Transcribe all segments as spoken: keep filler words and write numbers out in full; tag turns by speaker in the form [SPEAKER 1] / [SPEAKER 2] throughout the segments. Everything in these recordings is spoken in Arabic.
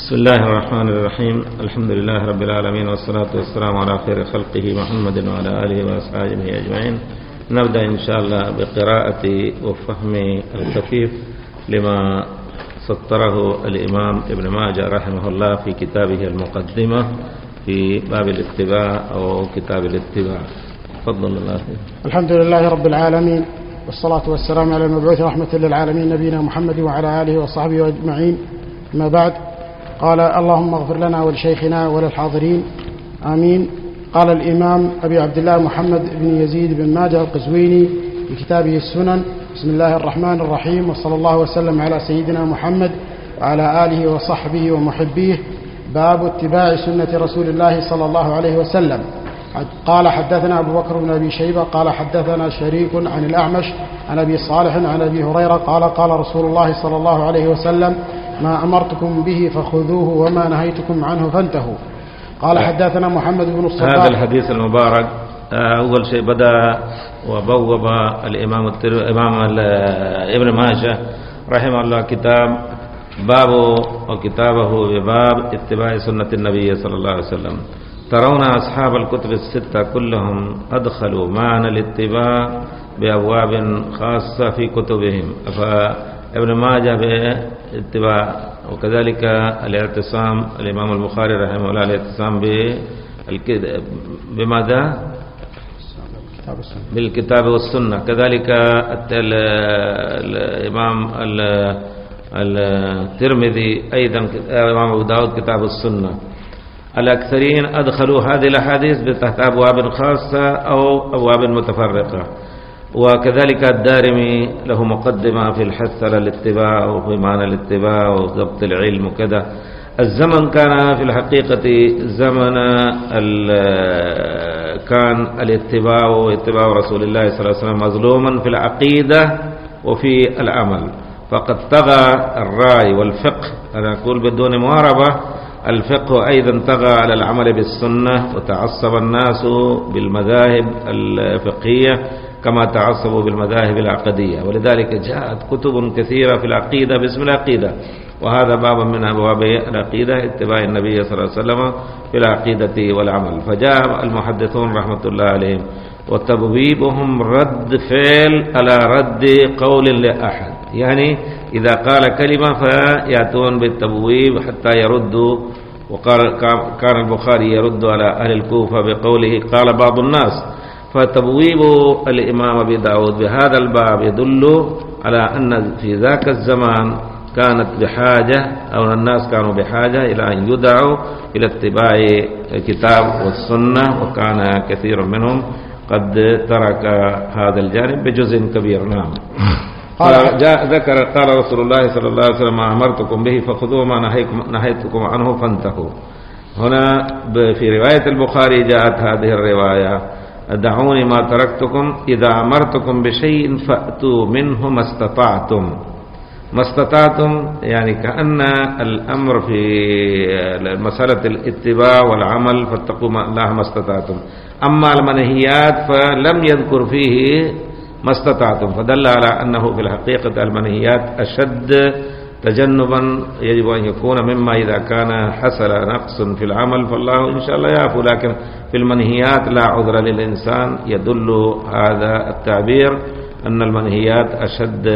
[SPEAKER 1] بسم الله الرحمن الرحيم. الحمد لله رب العالمين، والصلاة والسلام على خير خلقه محمد وعلى آله وأصحابه أجمعين. نبدأ إن شاء الله بقراءة وفهم الخفيف لما سطره الإمام ابن ماجه رحمه الله في كتابه المقدمة في باب الاتباع أو كتاب الاتباع. تفضل الله.
[SPEAKER 2] الحمد لله رب العالمين، والصلاة والسلام على المبعوث رحمة للعالمين نبينا محمد وعلى آله وصحبه أجمعين. ما بعد، قال اللهم اغفر لنا ولشيخنا وللحاضرين آمين. قال الإمام أبي عبد الله محمد بن يزيد بن ماجه القزويني في كتابه السنن: بسم الله الرحمن الرحيم، وصلى الله وسلم على سيدنا محمد وعلى آله وصحبه ومحبيه. باب اتباع سنة رسول الله صلى الله عليه وسلم. قال حدثنا أبو بكر بن أبي شيبة قال حدثنا شريك عن الأعمش عن أبي صالح عن أبي هريرة قال قال رسول الله صلى الله عليه وسلم: ما أمرتكم به فخذوه وما نهيتكم عنه فانتهوا. قال حدثنا محمد بن الصباح.
[SPEAKER 1] هذا الحديث المبارك أول شيء بدأ وبوب الإمام الإمام ابن ماجه رحمه الله كتاب باب وكتابه بباب اتباع سنة النبي صلى الله عليه وسلم. ترون أصحاب الكتب الستة كلهم أدخلوا معنى الاتباع بأبواب خاصة في كتبهم، فابن ماجه باتباع، وكذلك الاعتصام الإمام البخاري رحمه الله الاعتصام بماذا؟ بالكتاب والسنة. كذلك الإمام الترمذي أيضا الإمام أبو داود كتاب السنة. الأكثرين أدخلوا هذه الأحاديث تحت أبواب خاصة أو أبواب متفرقة. وكذلك الدارمي له مقدمة في الحث على الاتباع وفي معنى الاتباع وضبط العلم وكذا. الزمن كان في الحقيقة زمن كان الاتباع واتباع رسول الله صلى الله عليه وسلم مظلوما في العقيدة وفي العمل، فقد طغى الرأي والفقه. أنا أقول بدون مواربة، الفقه أيضا طغى على العمل بالسنة، وتعصب الناس بالمذاهب الفقهية كما تعصبوا بالمذاهب العقدية، ولذلك جاءت كتب كثيرة في العقيدة باسم العقيدة، وهذا باب من أبواب العقيدة اتباع النبي صلى الله عليه وسلم في العقيدة والعمل. فجاء المحدثون رحمة الله عليهم وتبويبهم رد فعل على رد قول لأحد، يعني إذا قال كلمة فيأتون بالتبويب حتى يردوا. وقال كان البخاري يرد على أهل الكوفة بقوله قال بعض الناس. فتبويب الإمام أبي داود بهذا الباب يدل على أن في ذاك الزمان كانت بحاجة أو الناس كانوا بحاجة إلى أن يدعوا إلى اتباع الكتاب والسنة، وكان كثير منهم قد ترك هذا الجانب بجزء كبير. نعم. جاء ذكر قال رسول الله صلى الله عليه وسلم: ما أمرتكم به فخذوه ما نهيتكم عنه فانتهوا. هنا في رواية البخاري جاءت هذه الرواية: دعوني ما تركتكم، إذا أمرتكم بشيء فأتوا منه ما استطعتم. ما استطعتم يعني كأن الأمر في مسألة الاتباع والعمل فاتقوا الله ما استطعتم. أما المنهيات فلم يذكر فيه ما استطعتم، فدل على أنه في الحقيقة المنهيات أشد تجنبا، يجب أن يكون مما إذا كان حصل نقص في العمل فالله إن شاء الله يعفو، لكن في المنهيات لا عذر للإنسان. يدل هذا التعبير أن المنهيات أشد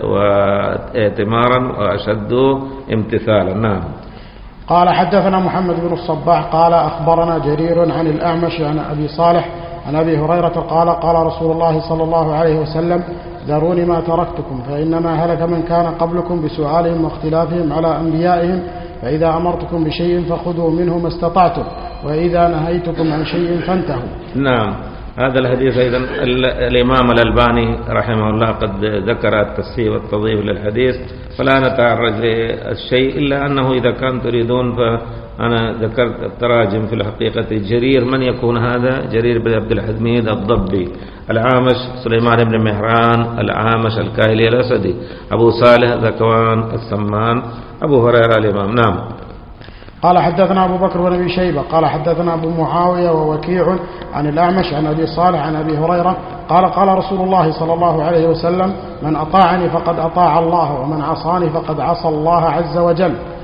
[SPEAKER 1] واتمارا وأشد امتثالا. نعم.
[SPEAKER 2] قال حدثنا محمد بن الصباح قال أخبرنا جرير عن الأعمش عن أبي صالح عن أبي هريرة قال قال رسول الله صلى الله عليه وسلم: ذروني ما تركتكم، فإنما هلك من كان قبلكم بسؤالهم واختلافهم على أنبيائهم، فإذا أمرتكم بشيء فخذوا منه ما استطعتم، وإذا نهيتكم عن شيء فانتهوا.
[SPEAKER 1] نعم. هذا الحديث أيضا الإمام الألباني رحمه الله قد ذكر التصحيح والتضعيف للحديث، فلا نتعرض للشيء إلا أنه إذا كان تريدون فأنا ذكرت التراجم في الحقيقة. جرير من يكون هذا؟ جرير بن عبد الحميد الضبي، العامش سليمان بن مهران العامش الكاهلي الأسدي، أبو صالح ذكوان السمان، أبو هريرة الإمام. نعم.
[SPEAKER 2] قال حدثنا أبو بكر بن أبي شيبة قال حدثنا أبو معاوية ووكيع عن الأعمش عن أبي صالح عن أبي هريرة قال قال رسول الله صلى الله عليه وسلم: من أطاعني فقد أطاع الله، ومن عصاني فقد عصى الله عز وجل.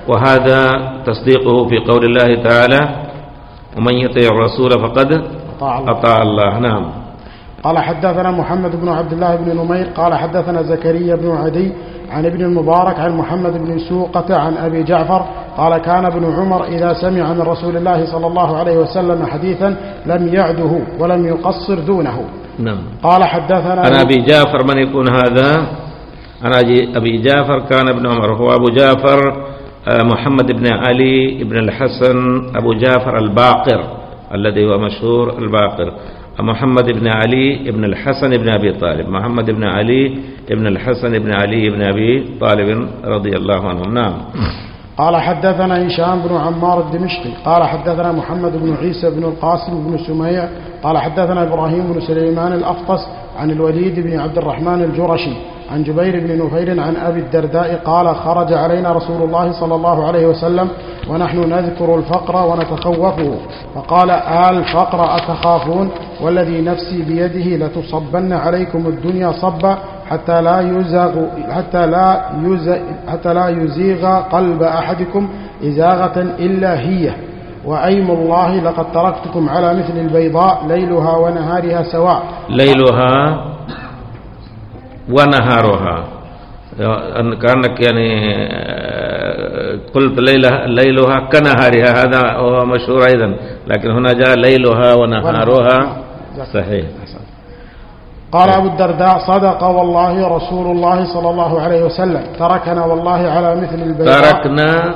[SPEAKER 1] وهذا تصديقه في قول الله تعالى ومن يطيع الرسول فقد أطاع الله. نعم.
[SPEAKER 2] قال حدثنا محمد بن عبد الله بن نمير قال حدثنا زكريا بن عدي عن ابن المبارك عن محمد بن سوقة عن أبي جعفر قال كان ابن عمر إذا سمع من رسول الله صلى الله عليه وسلم حديثا لم يعده ولم يقصر دونه.
[SPEAKER 1] نعم.
[SPEAKER 2] قال حدثنا
[SPEAKER 1] عن أبي جعفر من يكون هذا؟ عن أبي جعفر كان ابن عمر هو أبو جعفر محمد بن علي بن الحسن أبو جعفر الباقر الذي هو مشهور الباقر، محمد بن علي بن الحسن بن أبي طالب، محمد بن علي بن الحسن بن علي بن أبي طالب رضي الله عنهم. نعم.
[SPEAKER 2] قال حدثنا هشام بن عمار الدمشقي قال حدثنا محمد بن عيسى بن القاسم بن سميع قال حدثنا إبراهيم بن سليمان الأفطس عن الوليد بن عبد الرحمن الجرشي عن جبير بن نفير عن أبي الدرداء قال خرج علينا رسول الله صلى الله عليه وسلم ونحن نذكر الفقر ونتخوفه فقال آل الفقر أتخافون والذي نفسي بيده لتصبن عليكم الدنيا صبا حتى لا يزاغ حتى لا يزاغ حتى لا يزيغ قلب أحدكم إزاغة إلا هي وأيم الله لقد تركتكم على مثل البيضاء ليلها ونهارها سواء.
[SPEAKER 1] ليلها ونهارها كأنك يعني قلت ليلها ليلها كنهارها هذا هو مشهور أيضا، لكن هنا جاء ليلها ونهارها صحيح.
[SPEAKER 2] قال أبو الدرداء صدق والله رسول الله صلى الله عليه وسلم تركنا والله على مثل البيضاء.
[SPEAKER 1] تركنا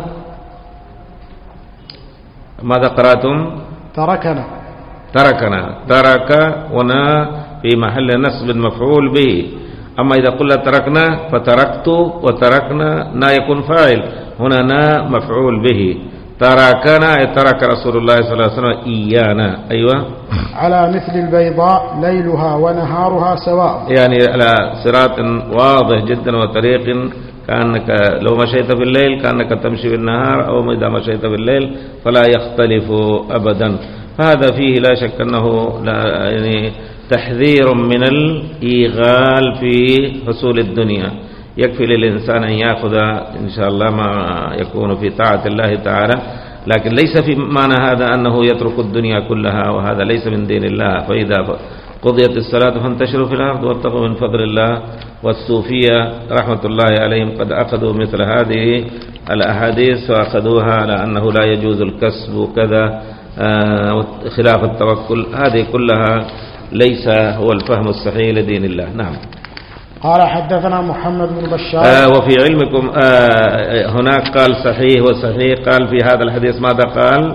[SPEAKER 1] ماذا قرأتم؟
[SPEAKER 2] تركنا
[SPEAKER 1] تركنا ترك ونا في محل نصب مفعول به. أما إذا قلنا تركنا فتركت وتركنا نا يكون فاعل، هنا نا مفعول به. تركنا ترك رسول الله صلى الله عليه وسلم إيانا. أيوة.
[SPEAKER 2] على مثل البيضاء ليلها ونهارها سواء،
[SPEAKER 1] يعني على صراط واضح جدا وطريق كأنك لو مشيت في الليل كأنك تمشي في النهار، أو إذا مشيت في الليل فلا يختلف أبدا. فهذا فيه لا شك أنه لا يعني تحذير من الإيغال في حصول الدنيا. يكفي للإنسان أن يأخذ إن شاء الله ما يكون في طاعة الله تعالى، لكن ليس في معنى هذا أنه يترك الدنيا كلها، وهذا ليس من دين الله. فإذا قضيت الصلاة فانتشروا في الأرض واتقوا من فضل الله. والصوفية رحمة الله عليهم قد أخذوا مثل هذه الأحاديث وأخذوها على أنه لا يجوز الكسب وكذا خلاف التوكل. هذه كلها ليس هو الفهم الصحيح لدين الله. نعم.
[SPEAKER 2] قال حدثنا محمد بن بشار.
[SPEAKER 1] آه وفي علمكم آه هناك قال صحيح وصحيح، قال في هذا الحديث ماذا قال؟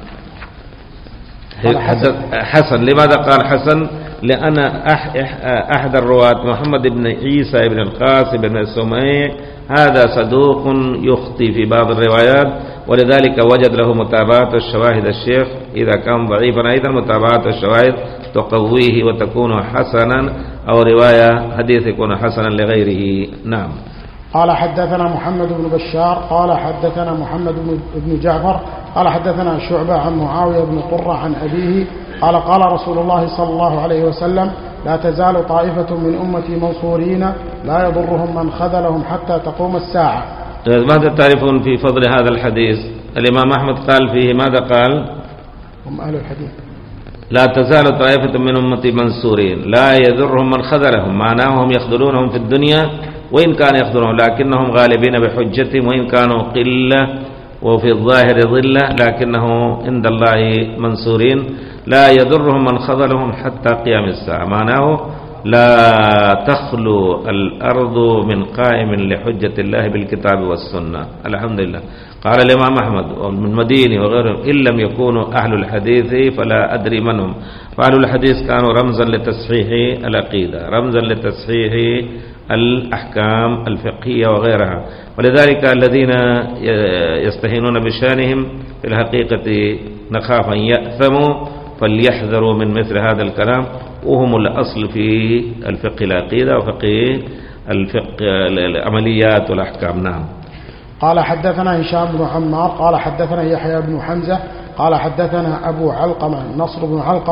[SPEAKER 1] حسن. حسن. لماذا قال حسن؟ لأن أحد الرواة محمد بن عيسى بن القاسم بن سميع هذا صدوق يخطي في بعض الروايات، ولذلك وجد له متابعة الشواهد. الشيخ إذا كان ضعيفا أيضا متابعة الشواهد تقويه وتكون حسنا، أو رواية حديث يكون حسنا لغيره. نعم.
[SPEAKER 2] قال حدثنا محمد بن بشار قال حدثنا محمد بن جعفر قال حدثنا شعبة عن معاوية بن قرة عن أبيه قال قال رسول الله صلى الله عليه وسلم لا تزال طائفة من أمتي منصورين لا يضرهم من خذلهم حتى تقوم الساعة.
[SPEAKER 1] ماذا تعرفون في فضل هذا الحديث؟ الإمام أحمد قال فيه ماذا قال؟
[SPEAKER 2] هم أهل الحديث.
[SPEAKER 1] لا تزال طائفة من أمتي منصورين لا يضرهم من خذلهم، معناه هم يخذلونهم في الدنيا وإن كان يخذلونهم، لكنهم غالبين بحجتهم وإن كانوا قلة وفي الظاهر ظلة، لكنه عند الله منصورين. لا يضرهم من خذلهم حتى قيام الساعة، معناه لا تخلو الأرض من قائم لحجة الله بالكتاب والسنة. الحمد لله. قال الإمام أحمد ومن مديني وغيرهم إن لم يكونوا أهل الحديث فلا أدري من هم. فأهل الحديث كانوا رمزا لتصحيح العقيدة، رمزا لتصحيح الأحكام الفقهية وغيرها، ولذلك الذين يستهينون بشانهم في الحقيقة نخاف أن يأثموا، فليحذروا من مثل هذا الكلام، وهم الأصل في الفقه العقيدة وفقه الفقه العمليات والأحكام. نعم.
[SPEAKER 2] قال حدثنا هشام بن عمار قال حدثنا يحيى بن حمزة قال حدثنا أبو علقمة نصر بن علقمة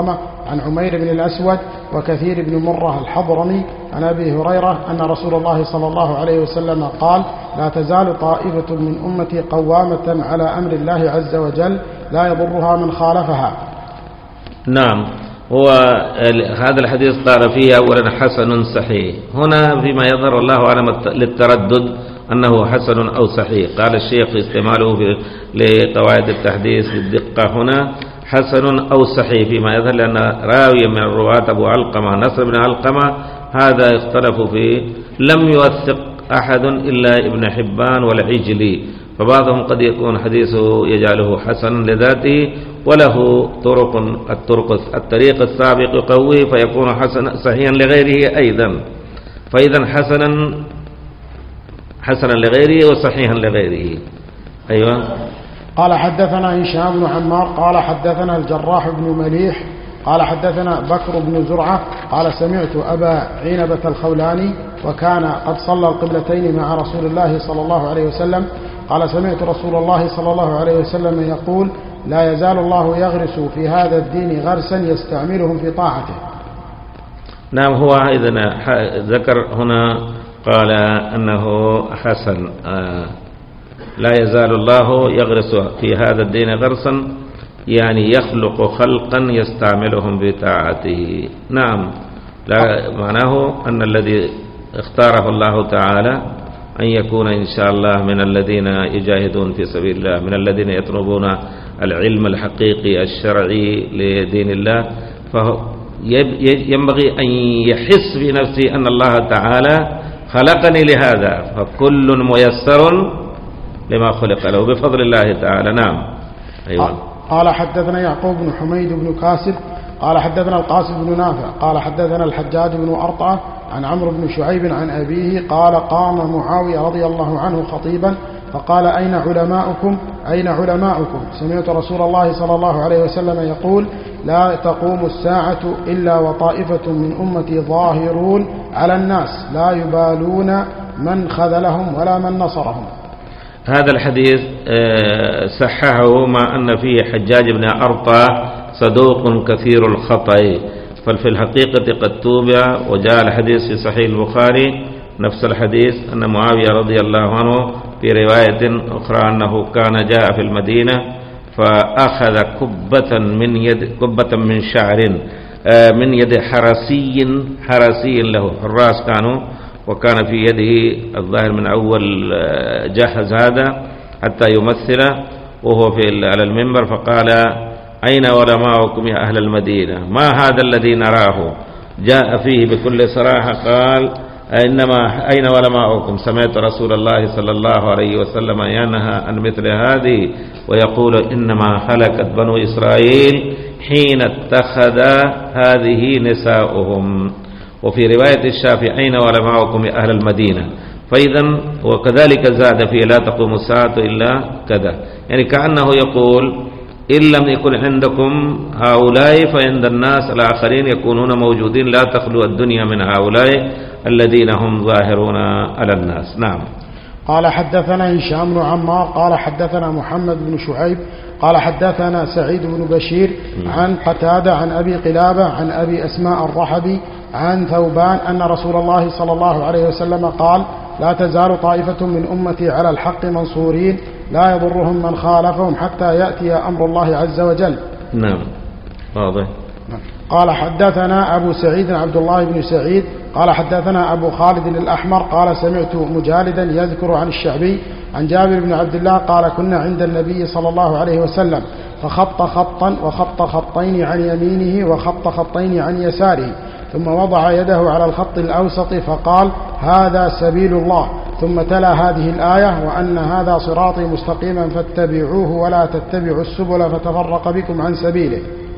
[SPEAKER 2] عن عمير بن الأسود وكثير بن مرة الحضرمي عن أبي هريرة أن رسول الله صلى الله عليه وسلم قال: لا تزال طائفة من أمتي قوامة على أمر الله عز وجل لا يضرها من خالفها.
[SPEAKER 1] نعم، هو هذا الحديث قال فيه أولا حسن صحيح. هنا فيما يظهر الله أعلم للتردد أنه حسن أو صحيح. قال الشيخ استعماله لقواعد التحديث بالدقة هنا حسن أو صحيح فيما يظهر، لأن راوي من الرواة أبو علقمة نصر بن علقمة هذا اختلفوا فيه، لم يوثق أحد إلا ابن حبان والعجلي، فبعضهم قد يكون حديثه يجعله حسنا لذاته وله طرق الطرق الطريق السابق يقويه فيكون حسنا صحيحا لغيره أيضا. فإذا حسنا حسنا لغيره وصحيحا لغيره. أيوة.
[SPEAKER 2] قال حدثنا هشام بن عمار قال حدثنا الجراح بن مليح قال حدثنا بكر بن زرعة قال سمعت أبا عنبة الخولاني وكان قد صلى القبلتين مع رسول الله صلى الله عليه وسلم قال سمعت رسول الله صلى الله عليه وسلم يقول: لا يزال الله يغرس في هذا الدين غرسا يستعملهم في طاعته.
[SPEAKER 1] نعم، هو إذن ذكر هنا قال أنه حسن، آه لا يزال الله يغرس في هذا الدين غرسا، يعني يخلق خلقا يستعملهم بطاعته. نعم، لا معناه أن الذي اختاره الله تعالى أن يكون إن شاء الله من الذين يجاهدون في سبيل الله، من الذين يطلبون العلم الحقيقي الشرعي لدين الله، فينبغي أن يحس في نفسه أن الله تعالى خلقني لهذا، فكل ميسر لما خلق له بفضل الله تعالى. نعم. أيوة.
[SPEAKER 2] قال حدثنا يعقوب بن حميد بن كاسب قال حدثنا القاسم بن نافع قال حدثنا الحجاج بن أرطعة عن عمرو بن شعيب عن أبيه قال: قام معاوية رضي الله عنه خطيبا فقال: أين علماؤكم أين علماؤكم سمعت رسول الله صلى الله عليه وسلم يقول: لا تقوم الساعة إلا وطائفة من أمتي ظاهرون على الناس لا يبالون من خذلهم ولا من نصرهم.
[SPEAKER 1] هذا الحديث صححه مع أن فيه حجاج بن أرطى صدوق كثير الخطأ، ففي الحقيقة قد توبع. وجاء الحديث في صحيح البخاري نفس الحديث أن معاوية رضي الله عنه في رواية أخرى أنه كان جاء في المدينة فأخذ كبة من يد كبة من شعر من يد حرسي حرسي له حراس كانوا، وكان في يده الظاهر من أول جهز هذا حتى يمثل وهو في على المنبر، فقال: أين علماؤكم يا أهل المدينة؟ ما هذا الذي نراه؟ جاء فيه بكل صراحة قال: إنما أين علماؤكم؟ سمعت رسول الله صلى الله عليه وسلم ينهى عن مثل هذه ويقول: إنما هلكت بنو إسرائيل حين اتخذ هذه نساؤهم. وفي رواية الشافعي: أين علماؤكم يا أهل المدينة؟ فإذا وكذلك زاد فيه: لا تقوم الساعة إلا كذا، يعني كأنه يقول: إن لم يكن عندكم هؤلاء فعند الناس الآخرين يكونون موجودين، لا تخلو الدنيا من هؤلاء الذين هم ظاهرون على الناس. نعم.
[SPEAKER 2] قال حدثنا هشام بن عمار قال حدثنا محمد بن شعيب قال حدثنا سعيد بن بشير عن قتادة عن أبي قلابة عن أبي أسماء الرحبي عن ثوبان أن رسول الله صلى الله عليه وسلم قال: لا تزال طائفة من أمتي على الحق منصورين لا يضرهم من خالفهم حتى يأتي أمر الله عز وجل.
[SPEAKER 1] نعم، واضح.
[SPEAKER 2] قال حدثنا أبو سعيد عبد الله بن سعيد قال حدثنا أبو خالد الأحمر قال سمعت مجالدا يذكر عن الشعبي عن جابر بن عبد الله قال: كنا عند النبي صلى الله عليه وسلم فخط خطا وخط خطين عن يمينه وخط خطين عن يساره، ثم وضع يده على الخط الأوسط فقال: هذا سبيل الله، ثم تلا هذه الآية: وأن هذا صراطي مستقيما فاتبعوه ولا تتبعوا السبل فتفرق بكم عن سبيله.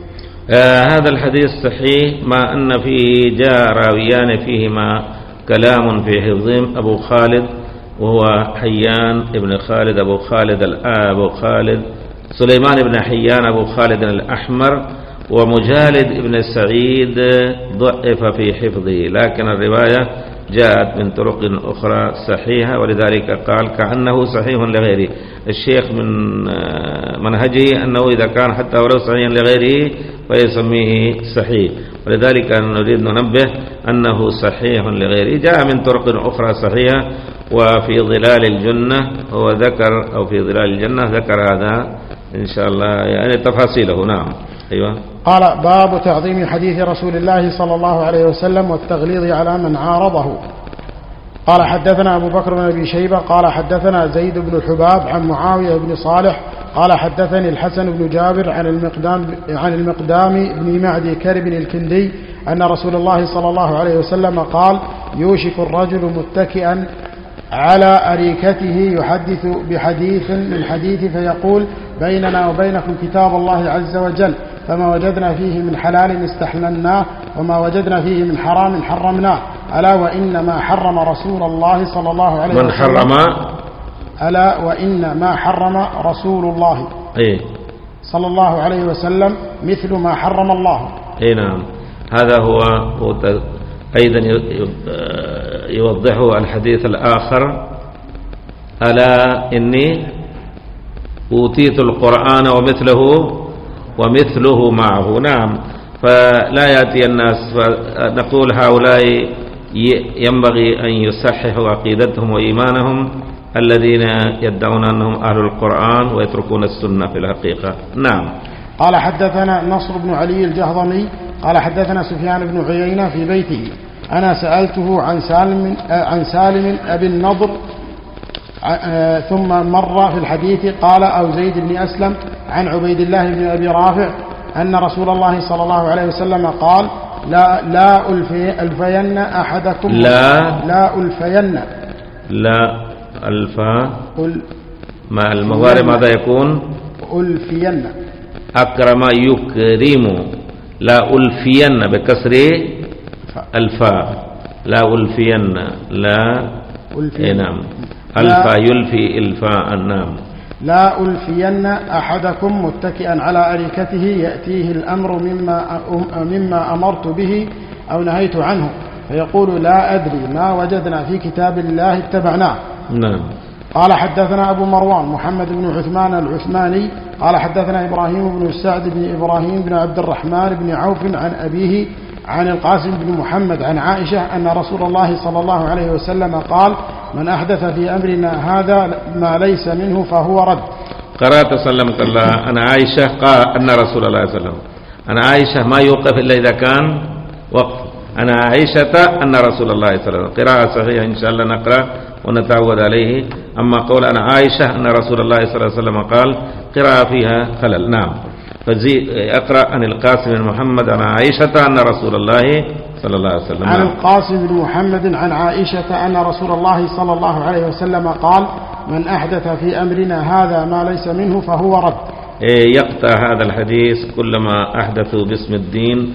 [SPEAKER 1] آه هذا الحديث صحيح، مع أن فيه جاء راويان فيهما كلام في حفظهم: أبو خالد وهو حيان ابن خالد أبو خالد الآب خالد سليمان بن حيان أبو خالد الأحمر، ومجالد ابن سعيد ضعف في حفظه، لكن الرواية جاءت من طرق أخرى صحيحة، ولذلك قال كأنه صحيح لغيره. الشيخ من منهجه أنه إذا كان حتى ولو صحيحا لغيره فيسميه صحيح، ولذلك نريد ننبه أنه صحيح لغيره جاء من طرق أخرى صحيحة. وفي ظلال الجنة هو ذكر، أو في ظلال الجنة ذكر هذا إن شاء الله يعني تفاصيله. نعم. أيوة.
[SPEAKER 2] قال باب تعظيم حديث رسول الله صلى الله عليه وسلم والتغليظ على من عارضه. قال حدثنا أبو بكر بن أبي شيبة قال حدثنا زيد بن الحباب عن معاوية بن صالح قال حدثني الحسن بن جابر عن المقدام عن المقدام بن معدي كرب الكندي أن رسول الله صلى الله عليه وسلم قال يوشك الرجل متكئا على أريكته يحدث بحديث من حديث فيقول بيننا وبينكم كتاب الله عز وجل، فما وجدنا فيه من حلال استحللناه وما وجدنا فيه من حرام حرمناه، ألا وإن ما حرم رسول الله صلى الله عليه وسلم
[SPEAKER 1] من حرم
[SPEAKER 2] ألا وإن ما حرم رسول الله
[SPEAKER 1] إيه؟
[SPEAKER 2] صلى الله عليه وسلم مثل ما حرم الله.
[SPEAKER 1] اي نعم. هذا هو أيضا يوضحه الحديث الآخر ألا إني أوتيت القرآن ومثله ومثله معه. نعم. فلا يأتي الناس فنقول هؤلاء ينبغي أن يصححوا عقيدتهم وإيمانهم الذين يدعون أنهم أهل القرآن ويتركون السنة في الحقيقة. نعم.
[SPEAKER 2] قال حدثنا نصر بن علي الجهضمي قال حدثنا سفيان بن عيينة في بيته أنا سألته عن سالم عن سالم أبي النضر ثم مر في الحديث قال أو زيد بن أسلم عن عبيد الله بن أبي رافع أن رسول الله صلى الله عليه وسلم قال لا لا ألفي ألفين أحدكم
[SPEAKER 1] لا
[SPEAKER 2] لا ألفين
[SPEAKER 1] لا ألفا مع المضارع ماذا يكون؟
[SPEAKER 2] ألفين.
[SPEAKER 1] أكرم يكرم لا ألفين بكسر الفاء لا ألفين لا ألفين. نعم. ألفا يلفي إلفاء. نعم.
[SPEAKER 2] لا ألفين أحدكم متكئا على أريكته يأتيه الأمر مما مما أمرت به أو نهيت عنه فيقول لا أدري ما وجدنا في كتاب الله اتبعناه.
[SPEAKER 1] نعم.
[SPEAKER 2] قال حدثنا أبو مروان محمد بن عثمان العثماني قال حدثنا إبراهيم بن سعد بن إبراهيم بن عبد الرحمن بن عوف عن أبيه عن القاسم بن محمد عن عائشة أن رسول الله صلى الله عليه وسلم قال من أحدث في أمرنا هذا ما ليس منه فهو رد.
[SPEAKER 1] قرأت سلمك الله أنا عائشة قال أن رسول الله صلى الله عليه وسلم أنا عائشة ما يوقف إلا إذا كان وقف. أنا عائشة أن رسول الله صلى الله عليه وسلم قراءة صحيحة إن شاء الله نقرأ ونتعود عليه. أما قول أنا عائشة أن رسول الله صلى الله عليه وسلم قال قراءة فيها خلل. نعم. فزي أقرأ عن القاسم بن محمد عن عائشة أن رسول الله صلى الله عليه وسلم
[SPEAKER 2] عن القاسم بن محمد عن عائشة أن رسول الله صلى الله عليه وسلم قال من أحدث في أمرنا هذا ما ليس منه فهو رد.
[SPEAKER 1] يقطع هذا الحديث كلما أحدثوا باسم الدين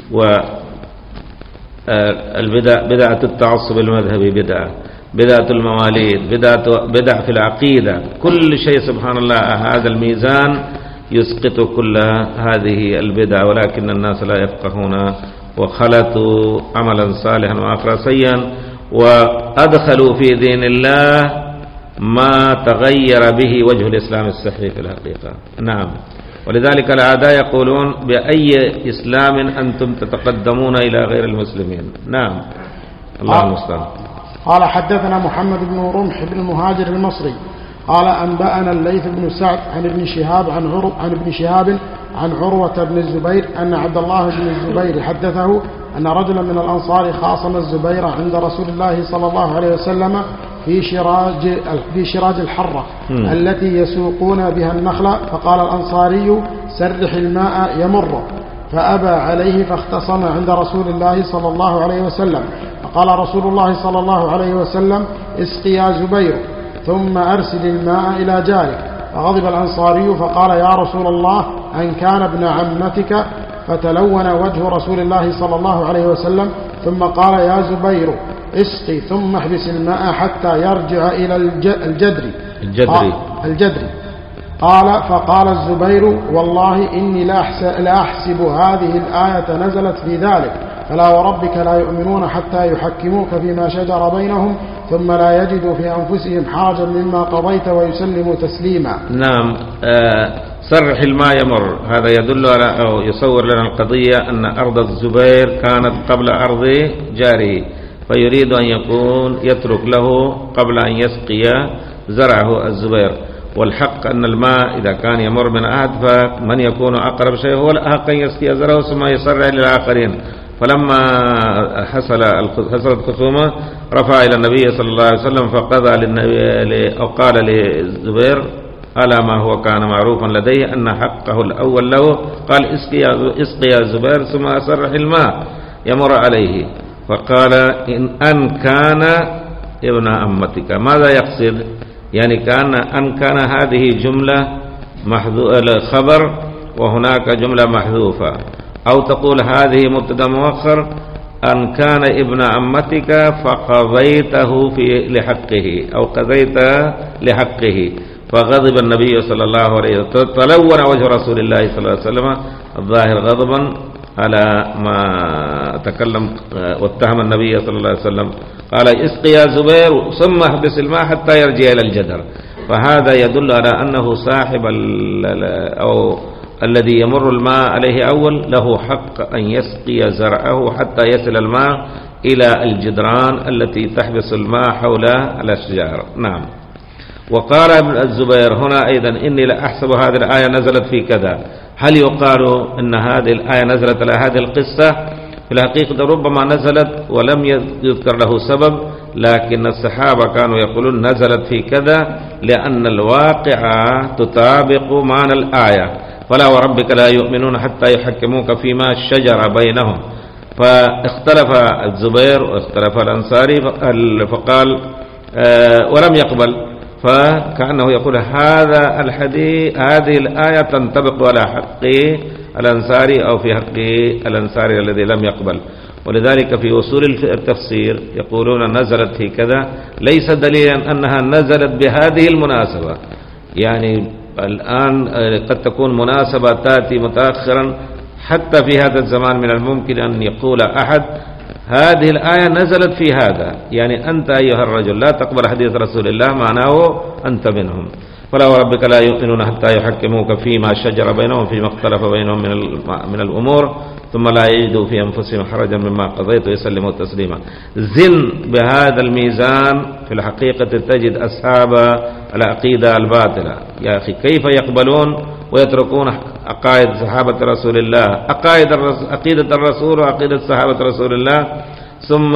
[SPEAKER 1] والبدع بدعة التعصب المذهبي بدعة بدعة المواليد بدعة بدع في العقيدة كل شيء سبحان الله. هذا الميزان يسقط كل هذه البدع ولكن الناس لا يفقهون وخلطوا عملا صالحا وآخر سيئا وأدخلوا في دين الله ما تغير به وجه الإسلام الصحيح في الحقيقة. نعم. ولذلك الأعداء يقولون بأي إسلام أنتم تتقدمون إلى غير المسلمين. نعم. الله المستعان.
[SPEAKER 2] قال حدثنا محمد بن رمح بن المهاجر المصري قال أنبأنا الليث بن سعد عن ابن شهاب عن عر... عن ابن شهاب عن عروة بن الزبير أن عبد الله بن الزبير حدثه أن رجلا من الأنصار خاصم الزبير عند رسول الله صلى الله عليه وسلم في شراج في شراج الحرة م. التي يسوقون بها النخل فقال الأنصاري سرح الماء يمر فأبى عليه فاختصم عند رسول الله صلى الله عليه وسلم فقال رسول الله صلى الله عليه وسلم اسقي يا زبير ثم أرسل الماء إلى جارك فغضب الأنصاري فقال يا رسول الله أن كان ابن عمتك فتلون وجه رسول الله صلى الله عليه وسلم ثم قال يا زبير اسقي ثم احبس الماء حتى يرجع إلى الجدر
[SPEAKER 1] الجدري
[SPEAKER 2] الجدري قال فقال الزبير والله إني لا أحسب هذه الآية نزلت في ذلك فلا وربك لا يؤمنون حتى يحكموك فيما شجر بينهم ثم لا يجدوا في أنفسهم حرجا مما قضيت ويسلموا تسليما.
[SPEAKER 1] نعم. آه صرح الماء يمر، هذا يدل على أو يصور لنا القضية أن أرض الزبير كانت قبل أرض جاره، فيريد أن يكون يترك له قبل أن يسقي زرعه الزبير. والحق أن الماء إذا كان يمر من أحد فمن يكون أقرب شيء هو الأحق أن يسقي زرعه ثم يسرع للآخرين. فلما حصل حصلت خصومة رفع إلى النبي صلى الله عليه وسلم فقضى للنبي أو قال للزبير على ما هو كان معروفا لديه أن حقه الأول له، قال اسقي يا زبير ثم أسرح الماء يمر عليه. فقال إن أن كان ابن أمتك، ماذا يقصد؟ يعني كان أن كان هذه جملة محذوفة خبر وهناك جملة محذوفة، أو تقول هذه مبتدا مؤخر أن كان ابن عمتك فقضيته في لحقه أو قضيت لحقه. فغضب النبي صلى الله عليه وسلم، تلون وجه رسول الله صلى الله عليه وسلم الظاهر غضبا على ما تكلم، واتهم النبي صلى الله عليه وسلم قال اسقي يا زبير ثم احبس الماء حتى يرجع إلى الجدر. فهذا يدل على أنه صاحب أو الذي يمر الماء عليه أول له حق أن يسقي زرعه حتى يصل الماء إلى الجدران التي تحبس الماء حول الأشجار. نعم. وقال ابن الزبير هنا أيضا إني لأحسب هذه الآية نزلت في كذا. هل يقال أن هذه الآية نزلت على هذه القصة؟ في الحقيقة ربما نزلت ولم يذكر له سبب، لكن الصحابة كانوا يقولون نزلت في كذا لأن الواقع تطابق معنى الآية، فلا وربك لا يؤمنون حتى يحكموك فيما شجر بينهم. فاختلف الزبير واختلف الأنصاري فقال آه ولم يقبل، فكأنه يقول هذا الحديث هذه الآية تنطبق على حق الأنصاري أو في حق الأنصاري الذي لم يقبل. ولذلك في أصول التفسير يقولون نزلت في كذا ليس دليلا أنها نزلت بهذه المناسبة. يعني الآن قد تكون مناسبة تأتي متأخرا، حتى في هذا الزمان من الممكن أن يقول أحد هذه الآية نزلت في هذا، يعني أنت أيها الرجل لا تقبل حديث رسول الله معناه أنت منهم. فلا وربك لا يؤمنون حتى يحكموك فيما شجر بينهم فيما اختلف بينهم من من الأمور ثم لا يجدوا في أنفسهم حرجا مما قضيت ويسلموا تسليما. زن بهذا الميزان في الحقيقة تجد أصحاب العقيدة الباطلة. يا أخي كيف يقبلون ويتركون عقائد صحابة رسول الله، عقائد عقيدة الرسول وعقيدة صحابة رسول الله، ثم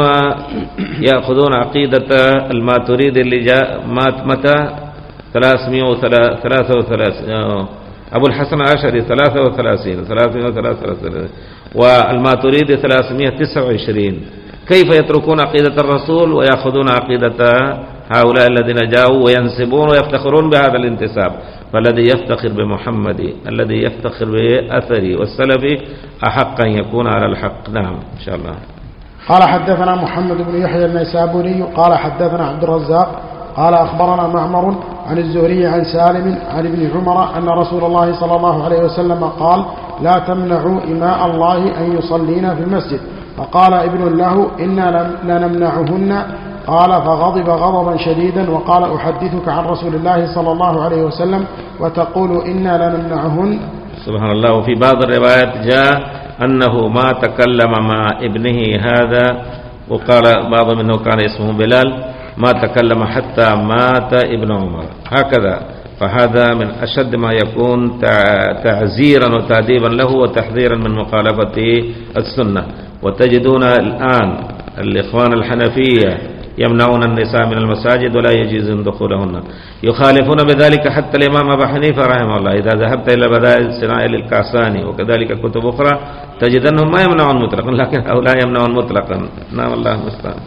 [SPEAKER 1] يأخذون عقيدة الماتريدي اللي جاء مات متى ثلاثمائة وثلاثة وثلاثين، أبو الحسن الأشعري ثلاثة وثلاثين ثلاثمائة وثلاثة وثلاثين والماتريدي ثلاثمائة وتسعة وعشرين. كيف يتركون عقيدة الرسول ويأخذون عقيدة هؤلاء الذين جاءوا وينسبون ويفتخرون بهذا الانتساب؟ فالذي يفتخر بمحمد الذي يفتخر بأثري والسلفي أحق أن يكون على الحق. نعم إن شاء الله.
[SPEAKER 2] قال حدثنا محمد بن يحيى النيسابوري قال حدثنا عبد الرزاق قال أخبرنا معمر عن الزهري عن سالم عن ابن عمر أن رسول الله صلى الله عليه وسلم قال لا تمنعوا إماء الله أن يصلين في المسجد. فقال ابن له إنا لنمنعهن. قال فغضب غضبا شديدا وقال أحدثك عن رسول الله صلى الله عليه وسلم وتقول إنا لنمنعهن.
[SPEAKER 1] سبحان الله. وفي بعض الروايات جاء أنه ما تكلم مع ابنه هذا، وقال بعض منه كان اسمه بلال ما تكلم حتى مات ابن عمر هكذا. فهذا من أشد ما يكون تعزيرا وتأديبا له وتحذيرا من مخالفة السنة. وتجدون الآن الإخوان الحنفية يمنعون النساء من المساجد ولا يجوز دخولهن، يخالفون بذلك حتى الإمام أبو حنيفة رحمه الله. إذا ذهبت إلى بدائل الصناعة للكاساني وكذلك كتب أخرى تجد أنهم ما يمنعون مطلقا، لكن هؤلاء يمنعون مطلقا. نعم الله المستعان.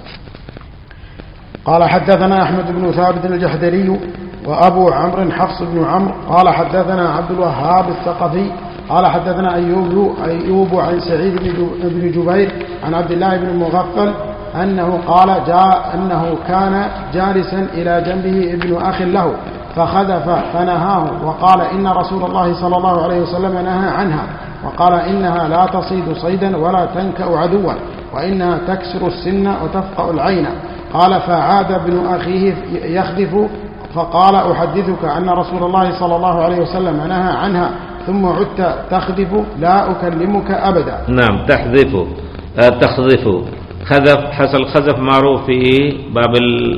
[SPEAKER 2] قال حدثنا أحمد بن ثابت الجحدري وأبو عمرو حفص بن عمرو قال حدثنا عبد الوهاب الثقفي قال حدثنا أيوب, أيوب عن سعيد بن جبير عن عبد الله بن مغفل أنه قال جاء أنه كان جالسا إلى جنبه ابن أخ له فخذف فنهاه وقال إن رسول الله صلى الله عليه وسلم نهى عنها وقال إنها لا تصيد صيدا ولا تنكأ عدوا. وإنها تكسر السن وتفقأ العين. قال فعاد ابن أخيه يخذف فقال أحدثك أن رسول الله صلى الله عليه وسلم نهى عنها ثم عدت تخذف لا أكلمك أبدا.
[SPEAKER 1] نعم تحذف تخذف خذف حصل خذف معروف في باب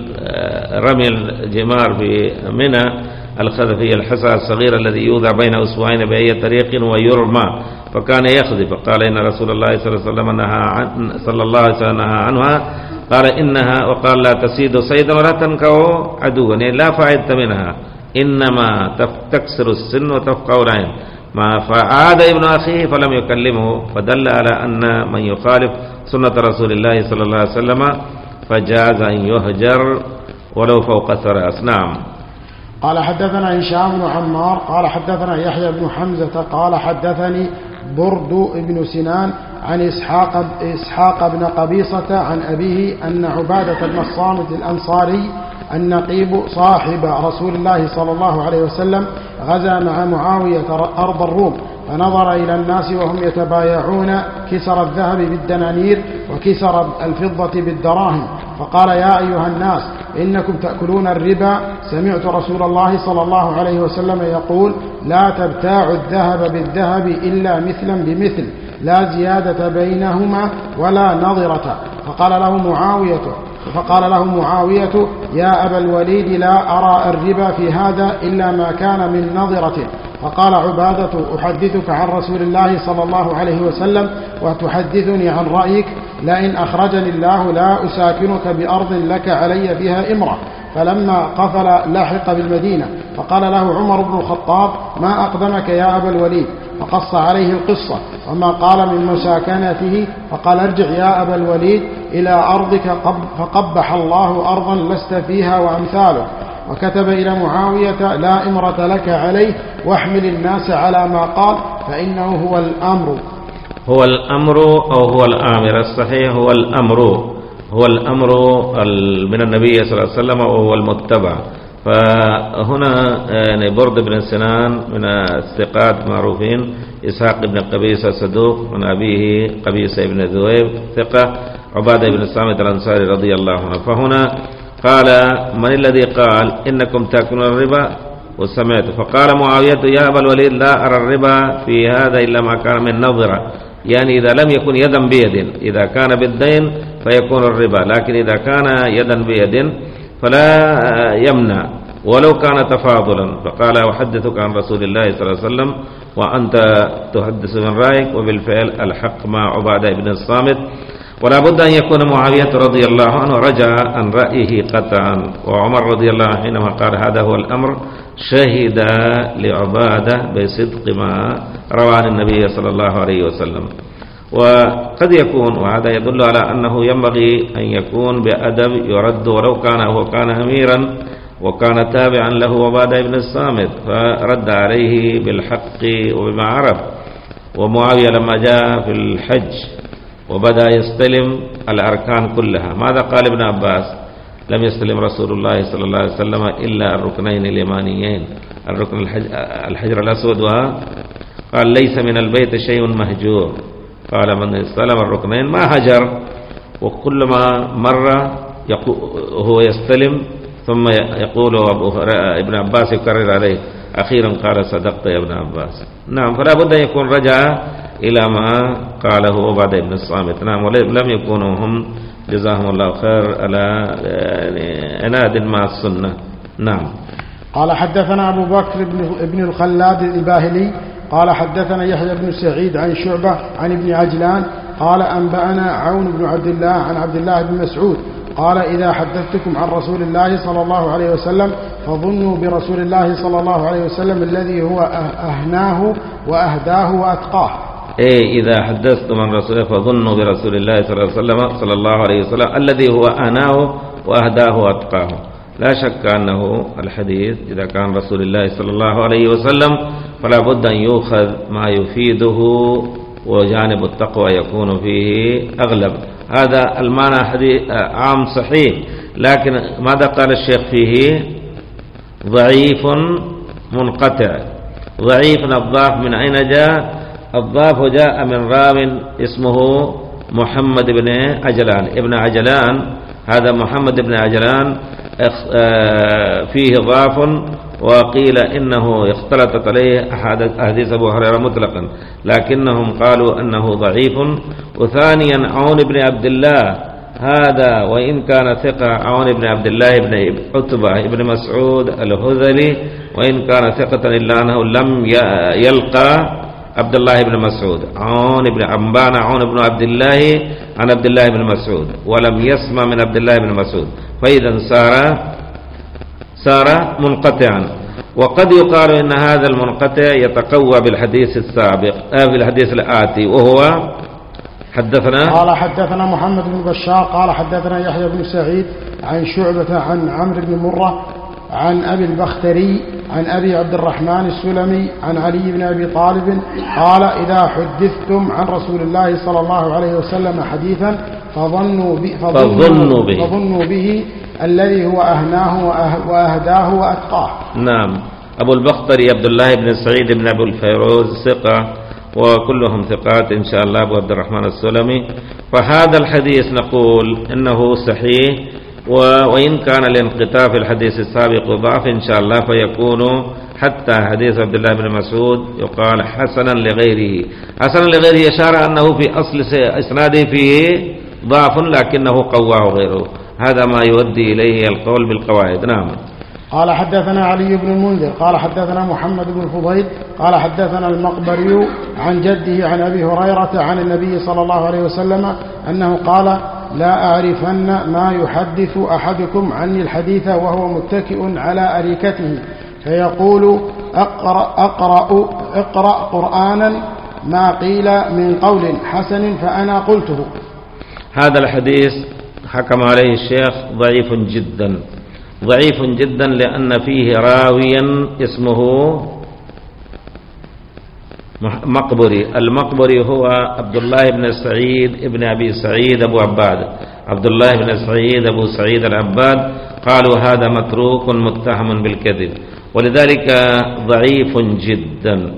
[SPEAKER 1] رمي الجمار في منى. الخذف هي الحصى الصغير الذي يوضع بين أصبعين بأي طريق ويرمى، فكان يخذف. قال إن رسول الله صلى الله عليه وسلم نهى عن صلى الله عليه وسلم نهى عنها قال إنها وقال لا تسيد صيدا ولا تنكو عدوا، يعني لا فائدة منها، إنما تكسر السن وتفقع العين. ما فعاد ابن أخيه فلم يكلمه، فدل على أن من يخالف سنة رسول الله صلى الله عليه وسلم فجاز أن يهجر ولو فوق ثلاث. نعم.
[SPEAKER 2] قال حدثنا هشام بن عمار قال حدثنا يحيى بن حمزة قال حدثني برد بن سنان عن إسحاق, إسحاق بن قبيصة عن أبيه أن عبادة بن الصامت الأنصاري النقيب صاحب رسول الله صلى الله عليه وسلم غزا مع معاوية أرض الروم، فنظر إلى الناس وهم يتبايعون كسر الذهب بالدنانير وكسر الفضة بالدراهم، فقال يا أيها الناس إنكم تأكلون الربا، سمعت رسول الله صلى الله عليه وسلم يقول لا تبتاعوا الذهب بالذهب إلا مثلا بمثل، لا زيادة بينهما ولا نظرة. فقال له معاوية فقال له معاوية يا أبا الوليد لا أرى الربا في هذا إلا ما كان من نظرة. فقال عبادة أحدثك عن رسول الله صلى الله عليه وسلم وتحدثني عن رأيك، لئن أخرجني الله لا أساكنك بأرض لك علي بها إمرة. فلما قفل لاحق بالمدينة فقال له عمر بن الخطاب ما أقدمك يا أبا الوليد، فقص عليه القصة وما قال من مساكنته، فقال ارجع يا أبا الوليد إلى أرضك فقبح الله أرضا لست فيها وأمثاله. وكتب إلى معاوية لا إمرة لك عليه واحمل الناس على ما قال فإنه هو الأمر.
[SPEAKER 1] هو الأمر أو هو الآمر، الصحيح هو الأمر، هو الأمر من النبي صلى الله عليه وسلم وهو المتبع. فهنا يعني برد بن سنان من الثقات معروفين، إسحاق بن قبيصة صدوق، من أبيه قبيصة بن ذؤيب ثقة، عبادة بن الصامت الأنصاري رضي الله عنه. فهنا قال من الذي قال إنكم تأكلون الربا وسمعت، فقال معاوية يا أبا الوليد لا أرى الربا في هذا إلا ما كان من نظرة، يعني إذا لم يكن يدا بيد، إذا كان بالدين فيكون الربا، لكن إذا كان يدا بيد فلا يمنع ولو كان تفاضلا. فقال أحدثك عن رسول الله صلى الله عليه وسلم وأنت تحدث من رأيك، وبالفعل الحق مع عبادة بن الصامت. ولا بد أن يكون معاوية رضي الله عنه رجع عن رأيه قطعا، وعمر رضي الله عنه حينما قال هذا هو الأمر شهد لعبادة بصدق ما روى عن النبي صلى الله عليه وسلم. وقد يكون، وهذا يدل على أنه ينبغي أن يكون بأدب يرد، ولو كان هو كان أميرا وكان تابعا له عبادة بن الصامت فرد عليه بالحق وبما عرف. ومعاوية لما جاء في الحج وبدأ يستلم الأركان كلها، ماذا قال ابن عباس؟ لم يستلم رسول الله صلى الله عليه وسلم إلا الركنين اليمانيين، الركن الحجر الأسود، قال ليس من البيت شيء مهجور، قال من استلم الركنين ما هجر. وكلما مر هو يستلم ثم يقول ابن عباس يكرر عليه، أخيرا قال صدقت يا ابن عباس. نعم، فلا بد أن يكون رجع إلى ما قاله عبادة بن الصامت. نعم، ولم يكونوا هم جزاهم الله خير على عناد مع السنة. نعم.
[SPEAKER 2] قال حدثنا أبو بكر بن الخلاد الباهلي قال حدثنا يحيى بن سعيد عن شعبة عن ابن عجلان قال أنبأنا عون بن عبد الله عن عبد الله بن مسعود قال إذا حدثتكم عن رسول الله صلى الله عليه وسلم فظنوا برسول الله صلى الله عليه وسلم الذي هو أهناه وأهداه وأتقاه.
[SPEAKER 1] إيه، إذا حدثتم عن رسول الله فظنوا برسول الله صلى الله عليه وسلم صلى الله عليه وسلم الذي هو أهناه وأهداه وأتقاه. لا شك أنه الحديث إذا كان رسول الله صلى الله عليه وسلم فلا بد أن يؤخذ ما يفيده، وجانب التقوى يكون فيه أغلب. هذا المعنى حديث عام صحيح، لكن ماذا قال الشيخ فيه؟ ضعيف منقطع. ضعيف الضعف من أين جاء؟ الضعف جاء من راو اسمه محمد بن عجلان ابن عجلان، هذا محمد بن عجلان فيه ضعف، وقيل إنه اختلطت عليه أحاديث أبو هريرة مطلقا، لكنهم قالوا أنه ضعيف. وثانيا عون بن عبد الله، هذا وإن كان ثقة، عون بن عبد الله بن عتبة بن مسعود الهذلي، وإن كان ثقة إلا أنه لم يلقى عبد الله بن مسعود. عون بن عمبان عون بن عبد الله عن عبد الله بن مسعود، ولم يسمع من عبد الله بن مسعود، فإذا صار صار منقطعا. وقد يقال إن هذا المنقطع يتقوى بالحديث السابق آه بالحديث الآتي، وهو حدثنا
[SPEAKER 2] قال حدثنا محمد بن بشار قال حدثنا يحيى بن سعيد عن شعبة عن عمرو بن مرة عن أبي البختري عن أبي عبد الرحمن السلمي عن علي بن أبي طالب قال: إذا حدثتم عن رسول الله صلى الله عليه وسلم حديثا فظنوا به,
[SPEAKER 1] فظنوا به,
[SPEAKER 2] فظنوا به الذي هو أهناه وأهداه وأتقاه.
[SPEAKER 1] نعم. أبو البختري عبد الله بن سعيد بن أبو الفيروز ثقة، وكلهم ثقات إن شاء الله. أبو عبد الرحمن السلمي. فهذا الحديث نقول إنه صحيح، وإن كان الانقطاع في الحديث السابق ضعف إن شاء الله، فيكون حتى حديث عبد الله بن مسعود يقال حسنا لغيره. حسنا لغيره إشارة أنه في أصل إسناده فيه ضعف، لكنه قواه غيره. هذا ما يؤدي إليه القول بالقواعد. نعم.
[SPEAKER 2] قال حدثنا علي بن المنذر قال حدثنا محمد بن فضيل قال حدثنا المقبري عن جده عن أبي هريرة عن النبي صلى الله عليه وسلم أنه قال: لا أعرفن ما يحدث أحدكم عني الحديث وهو متكئ على أريكته فيقول: أقرأ, أقرأ, اقرأ قرآنا ما قيل من قول حسن فأنا قلته.
[SPEAKER 1] هذا الحديث حكم عليه الشيخ ضعيف جدا، ضعيف جدا، لأن فيه راويا اسمه مقبري. المقبري هو عبد الله بن سعيد ابن أبي سعيد أبو عباد، عبد الله بن سعيد أبو سعيد العباد. قالوا هذا متروك متهم بالكذب، ولذلك ضعيف جدا.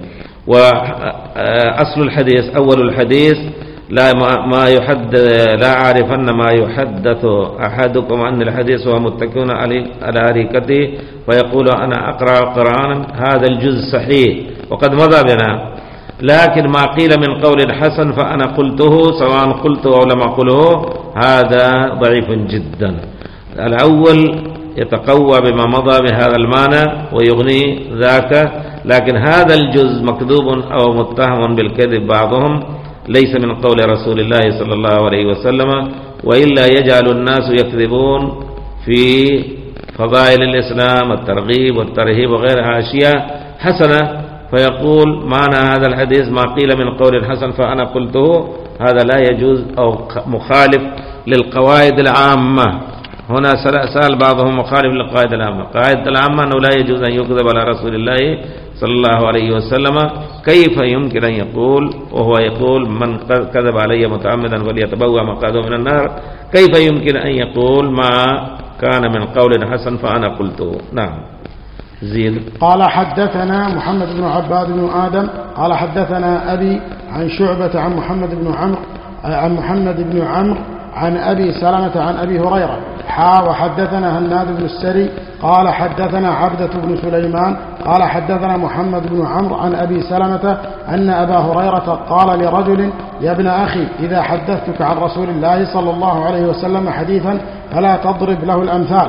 [SPEAKER 1] وأصل الحديث أول الحديث: لا ما يحدث لا أعرفن ما يحدث أحدكم عن الحديث وهو متكئ على أريكته فيقول: أنا أقرأ قرآنا. هذا الجزء صحيح وقد مضى بنا، لكن ما قيل من قول حسن فأنا قلته سواء قلته أو لم أقله، هذا ضعيف جدا. الأول يتقوى بما مضى بهذا المعنى ويغني ذاك، لكن هذا الجزء مكذوب أو متهم بالكذب بعضهم، ليس من قول رسول الله صلى الله عليه وسلم، وإلا يجعل الناس يكذبون في فضائل الإسلام، الترغيب والترهيب وغيرها أشياء حسنة، فيقول معنى هذا الحديث ما قيل من قول الحسن فأنا قلته. هذا لا يجوز أو مخالف للقواعد العامة. هنا سأل بعضهم مخالف للقواعد العامة. القواعد العامة أنه لا يجوز أن يكذب على رسول الله صلى الله عليه وسلم. كيف يمكن أن يقول وهو يقول من كذب علي متعمدا فليتبوأ مقعده من النار؟ كيف يمكن أن يقول ما كان من قول حسن فأنا قلته؟ نعم. زيد.
[SPEAKER 2] قال حدثنا محمد بن عباد بن آدم قال حدثنا أبي عن شعبة عن محمد بن عمرو عن محمد بن عمرو عن أبي سلمة عن أبي هريرة حا وحدثنا هناد بن السري قال حدثنا عبدة بن سليمان قال حدثنا محمد بن عمرو عن أبي سلمة أن أبا هريرة قال لرجل: يا ابن أخي، إذا حدثتك عن رسول الله صلى الله عليه وسلم حديثا فلا تضرب له الأمثال.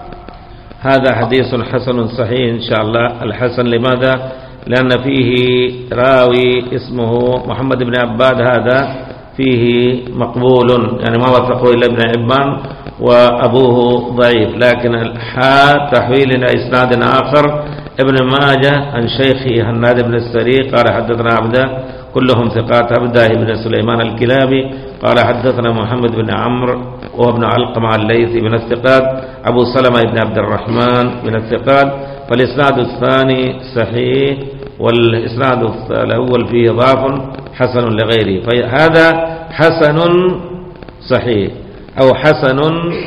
[SPEAKER 1] هذا حديث حسن صحيح إن شاء الله. الحسن لماذا؟ لأن فيه راوي اسمه محمد بن عباد، هذا فيه مقبول، يعني ما وثقه إلا ابن عبان، وأبوه ضعيف. لكن الحاء تحويل إلى إسناد آخر. ابن ماجه عن شيخه هناد بن السري قال حدثنا عبده، كلهم ثقات. عبده بن سليمان الكلابي قال حدثنا محمد بن عمرو وابن علقمة الليثي من الثقات. أبو سلمة بن عبد الرحمن من الثقات. فالإسناد الثاني صحيح، والإسناد الأول فيه ضعف حسن لغيره. فهذا حسن صحيح أو حسن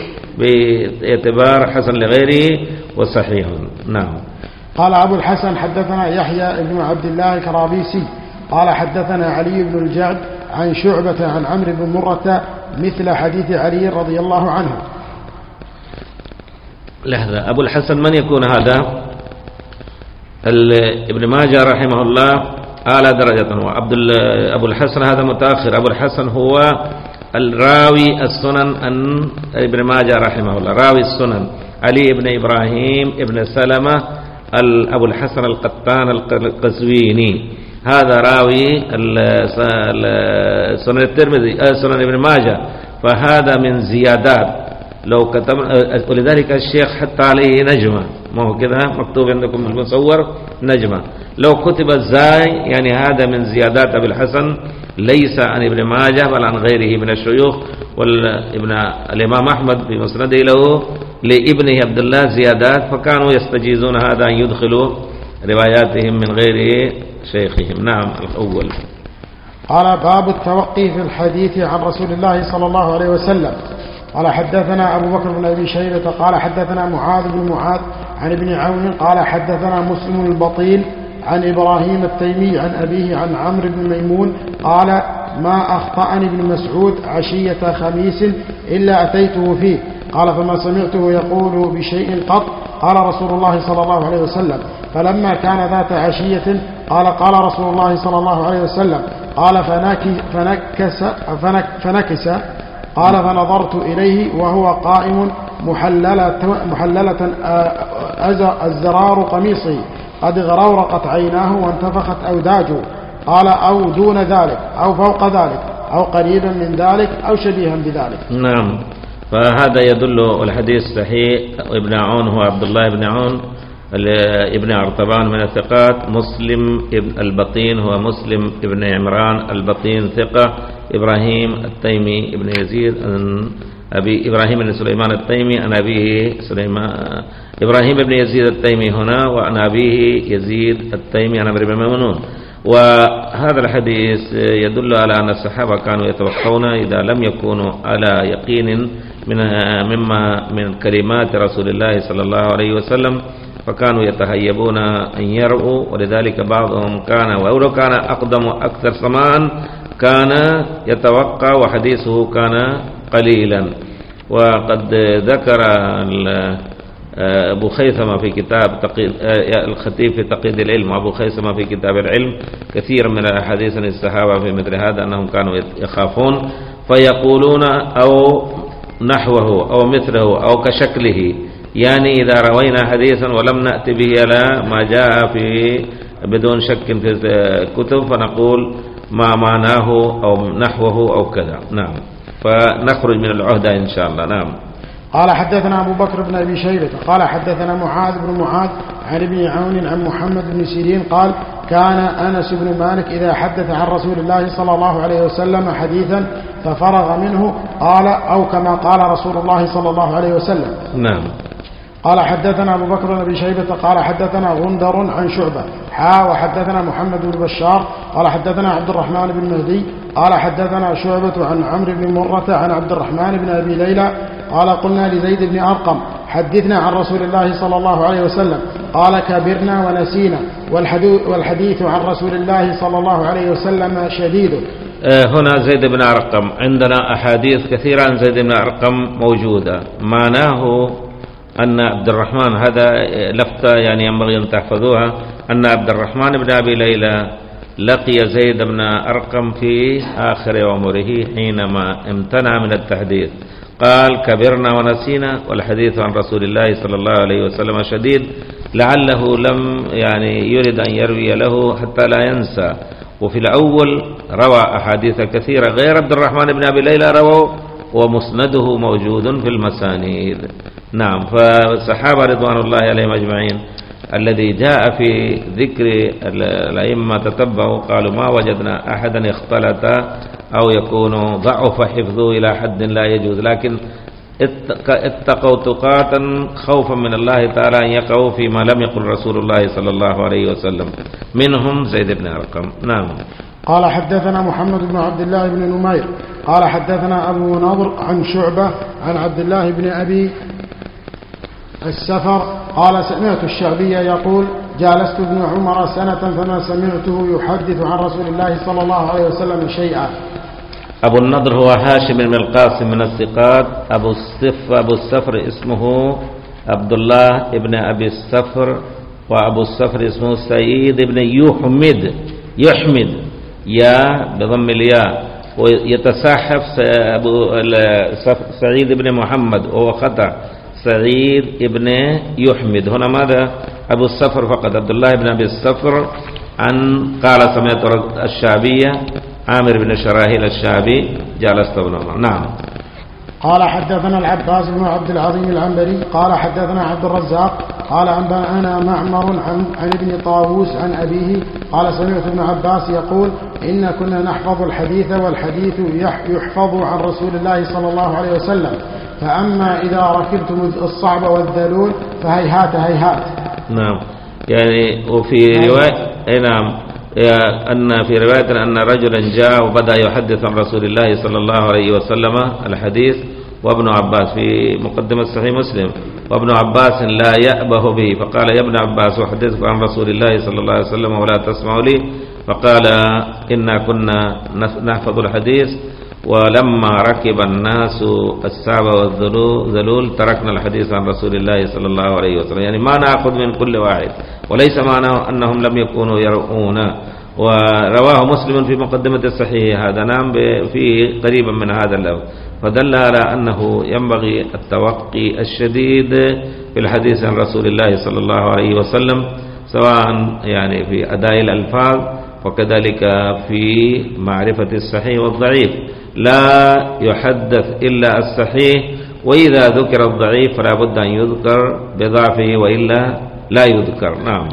[SPEAKER 1] باعتبار حسن لغيره وصحيح. نعم.
[SPEAKER 2] قال أبو الحسن حدثنا يحيى بن عبد الله الكرابيسي قال حدثنا علي بن الجعد عن شعبة عن عمرو بن مرة مثل حديث علي رضي الله عنه.
[SPEAKER 1] لحظة، أبو الحسن من يكون هذا؟ ابن ماجه رحمه الله أعلى درجة، هو عبد أبو الحسن هذا متأخر. أبو الحسن هو الراوي السنن عن ابن ماجه رحمه الله، راوي السنن علي بن إبراهيم ابن سلمة أبو الحسن القطان القزويني، هذا راوي سنن الترمذي سنن ابن ماجه، فهذا من زيادات لو كتب، ولذلك الشيخ حتى عليه نجمة، ما هو كذا مكتوب عندكم المصور نجمة، لو كتب الزاي يعني هذا من زيادات أبي الحسن، ليس عن ابن ماجه بل عن غيره من الشيوخ. والابن الإمام أحمد في مسنده له لابنه عبد الله زيادات، فكانوا يستجيزون هذا أن يدخلوا رواياتهم من غير شيخهم. نعم. الأول
[SPEAKER 2] قال باب التوقي في الحديث عن رسول الله صلى الله عليه وسلم. قال حدثنا أبو بكر بن أبي شيبة قال حدثنا معاذ بن معاذ عن ابن عون قال حدثنا مسلم البطيل عن إبراهيم التيمي عن أبيه عن عمرو بن ميمون قال ما أخطأني ابن مسعود عشية خميس إلا أتيته فيه، قال فما سمعته يقول بشيء قط، قال رسول الله صلى الله عليه وسلم فلما كان ذات عشية قال قال رسول الله صلى الله عليه وسلم قال فنكس, فنك فنكس قال فنظرت إليه وهو قائم محللة, محللة الزرار قميصه قد غرورقت عيناه وانتفخت أوداجه، قال أو دون ذلك أو فوق ذلك أو قريبا من ذلك أو شبيها بذلك.
[SPEAKER 1] نعم. فهذا يدل الحديث صحيح. ابن عون هو عبد الله بن عون ابن عرطبان من الثقات. مسلم ابن البطين هو مسلم ابن عمران البطين ثقة. إبراهيم التيمي ابن يزيد عن أبي إبراهيم بن سليمان التيمي عن أبيه سليمان إبراهيم بن يزيد التيمي هنا، وعن أبيه يزيد التيمي عن عمرو بن ميمون. وهذا الحديث يدل على أن الصحابة كانوا يتوقون إذا لم يكونوا على يقين من مما من كلمات رسول الله صلى الله عليه وسلم فكانوا يتهيبون أن يرؤوا، ولذلك بعضهم كان ولو كان أقدم أكثر سماعا كان يتوقع وحديثه كان قليلا. وقد ذكر أبو خيثمة في كتاب تقييد الخطيب في تقييد العلم، وأبو خيثمة في كتاب العلم كثير من الأحاديث عن الصحابة في مثل هذا أنهم كانوا يخافون فيقولون أو نحوه أو مثله أو كشكله، يعني إذا روينا حديثا ولم نأتي به على ما جاء في بدون شك في الكتب فنقول ما معناه أو نحوه أو كذا. نعم. فنخرج من العهدة إن شاء الله. نعم.
[SPEAKER 2] قال حدثنا أبو بكر بن أبي شيبة قال حدثنا معاذ بن معاذ عن ابن عون عن محمد بن سيرين قال كان أنس بن مالك إذا حدث عن رسول الله صلى الله عليه وسلم حديثا ففرغ منه قال أو كما قال رسول الله صلى الله عليه وسلم.
[SPEAKER 1] نعم.
[SPEAKER 2] قال حدثنا أبو بكر بن أبي شيبة قال حدثنا غندر عن شعبة حا وحدثنا محمد بن بشار قال حدثنا عبد الرحمن بن مهدي قال حدثنا شعبة عن عمرو بن مرة عن عبد الرحمن بن أبي ليلى قال قلنا لزيد بن أرقم حدثنا عن رسول الله صلى الله عليه وسلم قال كبرنا ونسينا والحديث عن رسول الله صلى الله عليه وسلم شديد.
[SPEAKER 1] هنا زيد بن أرقم، عندنا أحاديث كثيرة عن زيد بن أرقم موجودة، معناه أن عبد الرحمن، هذا لفتة يعني ينبغي أن تحفظوها، أن عبد الرحمن بن أبي ليلى لقي زيد بن أرقم في آخر عمره حينما امتنع من التحديث، قال كبرنا ونسينا والحديث عن رسول الله صلى الله عليه وسلم شديد، لعله لم يعني يريد أن يروي له حتى لا ينسى. وفي الأول روى أحاديث كثيرة غير عبد الرحمن بن أبي ليلى روى ومسنده موجود في المسانيد. نعم. فالصحابة رضوان الله عليهم أجمعين الذي جاء في ذكر الأئمة تتبعوا قالوا ما وجدنا أحدا اختلط أو يكون ضعف حفظه إلى حد لا يجوز، لكن اتقوا تقاتا خوفا من الله تعالى أن يقعوا فيما لم يقل رسول الله صلى الله عليه وسلم، منهم زيد بن أرقم. نعم.
[SPEAKER 2] قال حدثنا محمد بن عبد الله بن نمير قال حدثنا أبو نضر عن شعبة عن عبد الله بن أبي السفر قال سمعت الشعبي يقول جالست ابن عمر سنة فما سمعته يحدث عن رسول الله صلى الله عليه وسلم شيئا.
[SPEAKER 1] أبو النضر هو هاشم بن القاسم من الثقات. أبو الصف أبو الصفر اسمه عبد الله ابن أبي الصفر، وأبو الصفر اسمه سعيد بن يحمد يحمد يا بضم الياء، ويتصحف أبو سعيد بن محمد وهو خطأ، سعيد بن يحمد. هنا ماذا؟ أبو الصفر فقط، عبد الله بن أبي الصفر. عن قال سمعت الشعبية عامر بن شراحيل الشعبي جالست ابن عمر. نعم.
[SPEAKER 2] قال حدثنا العباس بن عبد العظيم العنبري قال حدثنا عبد الرزاق قال أنبأنا معمر عن, عن ابن طاووس عن أبيه قال سمعت ابن عباس يقول إن كنا نحفظ الحديث والحديث يحفظ عن رسول الله صلى الله عليه وسلم، فأما إذا ركبتم الصعب والذلول فهيهات هيهات.
[SPEAKER 1] نعم. يعني وفي رواية نعم أن في رواية أن رجلا جاء وبدأ يحدث عن رسول الله صلى الله عليه وسلم الحديث، وابن عباس في مقدمة صحيح مسلم، وابن عباس لا يأبه به، فقال يا ابن عباس أحدثك عن رسول الله صلى الله عليه وسلم ولا تسمع لي؟ فقال إنا كنا نحفظ الحديث، ولما ركب الناس الصعب والذلول تركنا الحديث عن رسول الله صلى الله عليه وسلم. يعني ما نأخذ من كل واحد، وليس معناه أنهم لم يكونوا يرؤون. ورواه مسلم في مقدمة الصحيح هذا نعم فيه قريبا من هذا اللفظ، فدل على أنه ينبغي التوقي الشديد في الحديث عن رسول الله صلى الله عليه وسلم، سواء يعني في أداء الألفاظ وكذلك في معرفة الصحيح والضعيف. لا يحدث إلا الصحيح، وإذا ذكر الضعيف فلا بد أن يذكر بضعفه وإلا لا يذكر. نعم.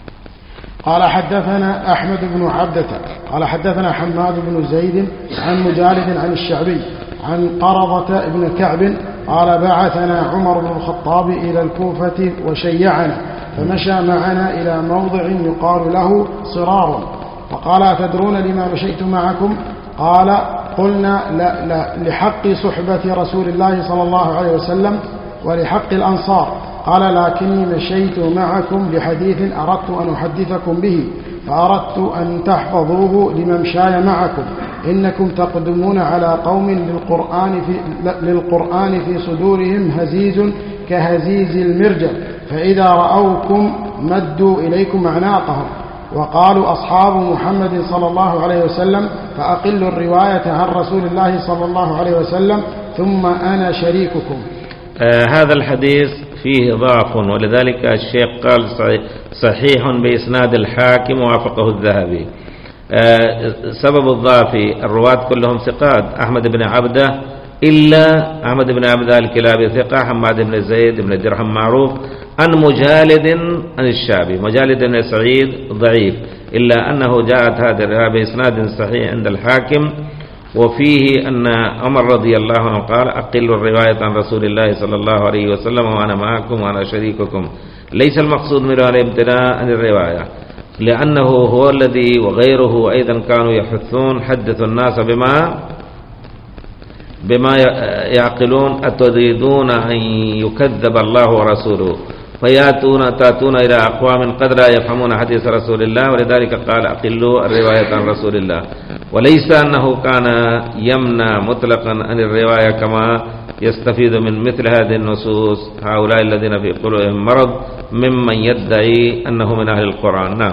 [SPEAKER 2] قال حدثنا أحمد بن عبدة قال حدثنا حماد بن زيد عن مجالد عن الشعبي عن قرظة بن كعب قال بعثنا عمر بن الخطاب إلى الكوفة وشيعنا، فمشى معنا إلى موضع يقال له صرار، فقال أتدرون لما مشيت معكم؟ قال قلنا لا لا لحق صحبة رسول الله صلى الله عليه وسلم ولحق الأنصار. قال لكني مشيت معكم لحديث أردت أن أحدثكم به، فأردت أن تحفظوه لممشاي معكم. إنكم تقدمون على قوم للقرآن في, للقرآن في صدورهم هزيز كهزيز المرجل، فإذا رأوكم مدوا إليكم أعناقهم، وقالوا أصحاب محمد صلى الله عليه وسلم، فأقلوا الرواية عن رسول الله صلى الله عليه وسلم ثم أنا شريككم.
[SPEAKER 1] آه هذا الحديث فيه ضعف، ولذلك الشيخ قال صحيح بإسناد الحاكم ووافقه الذهبي. آه سبب الضعف الرواة كلهم ثقات، أحمد بن عبده إلا أحمد بن عبده الكلابي ثقة، حماد بن زيد بن درهم معروف، عن مجالد عن الشعبي، مجالد بن سعيد ضعيف، إلا أنه جاءت هذه الرواية بإسناد صحيح عند الحاكم، وفيه أن عمر رضي الله عنه قال أقل الرواية عن رسول الله صلى الله عليه وسلم وأنا معكم وأنا شريككم. ليس المقصود من الامتناع عن الرواية، لأنه هو الذي وغيره أيضا كانوا يحثون حدثوا الناس بما بما يعقلون، أتريدون أن يكذب الله ورسوله، فياتون تاتون إلى أقوام قد لا يفهمون حديث رسول الله، ولذلك قال أقلوا الرواية عن رسول الله. وليس أنه كان يمنع مطلقا عن الرواية كما يستفيد من مثل هذه النصوص هؤلاء الذين في قلوبهم مرض ممن يدعي أنه من أهل القرآن. نعم.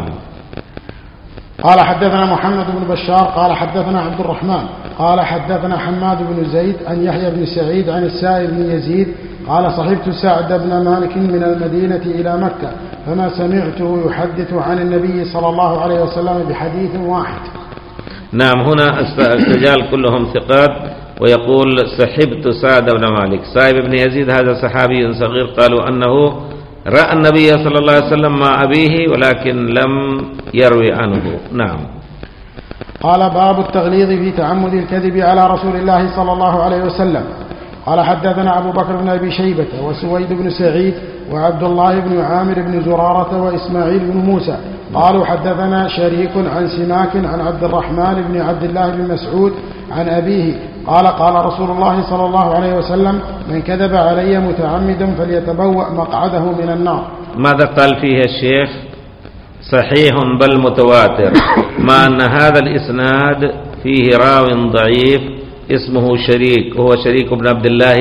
[SPEAKER 2] قال حدثنا محمد بن بشار قال حدثنا عبد الرحمن قال حدثنا حماد بن زيد عن يحيى بن سعيد عن السائب بن يزيد قال صحبت سعد بن مالك من المدينة إلى مكة، فما سمعته يحدث عن النبي صلى الله عليه وسلم بحديث واحد.
[SPEAKER 1] نعم. هنا الرجال كلهم ثقات، ويقول صحبت سعد بن مالك. سائب بن يزيد هذا صحابي صغير، قالوا أنه رأى النبي صلى الله عليه وسلم مع أبيه ولكن لم يروي عنه. نعم.
[SPEAKER 2] قال باب التغليظ في تعمد الكذب على رسول الله صلى الله عليه وسلم. قال حدثنا أبو بكر بن أبي شيبة وسويد بن سعيد وعبد الله بن عامر بن زرارة وإسماعيل بن موسى قالوا حدثنا شريك عن سماك عن عبد الرحمن بن عبد الله بن مسعود عن أبيه قال قال رسول الله صلى الله عليه وسلم من كذب علي متعمدا فليتبوأ مقعده من النار.
[SPEAKER 1] ماذا قال فيه الشيخ؟ صحيح بل متواتر، مع أن هذا الإسناد فيه راو ضعيف اسمه شريك، هو شريك بن عبد الله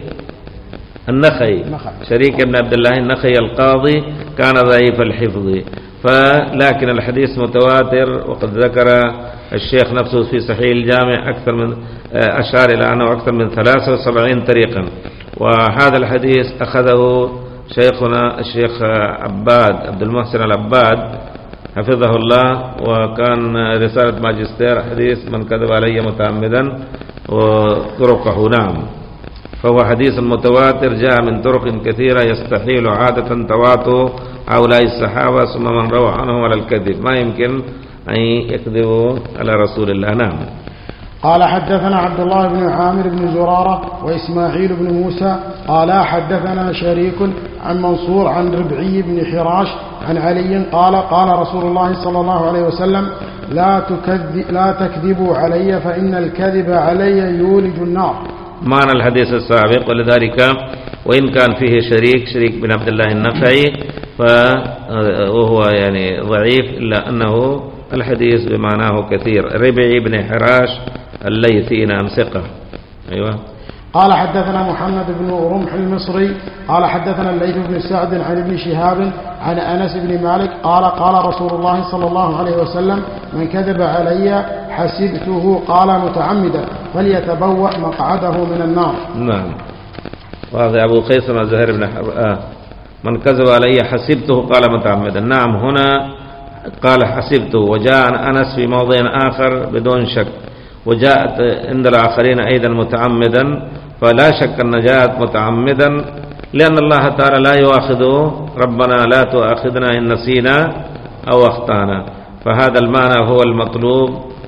[SPEAKER 1] النخعي، شريك بن عبد الله النخعي القاضي كان ضعيف الحفظ، فلكن الحديث متواتر. وقد ذكر الشيخ نفسه في صحيح الجامع أكثر من أشار إلى أنه أكثر من ثلاثة وسبعين طريقا. وهذا الحديث أخذه شيخنا الشيخ عباد عبد المحسن العباد حفظه الله، وكان رسالة ماجستير حديث من كذب علي متعمدا وطرقه. نعم، فهو حديث متواتر جاء من طرق كثيرة يستحيل عادة تواتر هؤلاء الصحابة ثم من روى عنهم على الكذب، ما يمكن أن يكذبوا على رسول الله. نعم.
[SPEAKER 2] قال حدثنا عبد الله بن عامر بن زرارة وإسماعيل بن موسى قال حدثنا شريك عن منصور عن ربعي بن حراش عن علي قال قال رسول الله صلى الله عليه وسلم لا, تكذب لا تكذبوا علي فإن الكذب علي يولج النار.
[SPEAKER 1] معنى الحديث السابق، ولذلك وإن كان فيه شريك شريك بن عبد الله النخعي فهو يعني ضعيف، إلا أنه الحديث بمعناه كثير. ربعي بن حراش الليثي نعم ثقة. أيوة.
[SPEAKER 2] قال حدثنا محمد بن رمح المصري قال حدثنا الليث بن سعد عن ابن شهاب عن أنس بن مالك قال قال رسول الله صلى الله عليه وسلم من كذب علي حسبته قال متعمدا فليتبوأ مقعده من النار.
[SPEAKER 1] نعم. وهذا أبو خيثمة زهير بن حرب آه. من كذب علي حسبته قال متعمدا. نعم، هنا قال حسبته، وجاء عن أنس في موضع آخر بدون شك، وجاءت عند الآخرين أيضا متعمدا، فلا شك أن جاءت متعمدا لأن الله تعالى لا يؤاخذ، ربنا لا تؤاخذنا إن نسينا أو أخطأنا، فهذا المعنى هو المطلوب.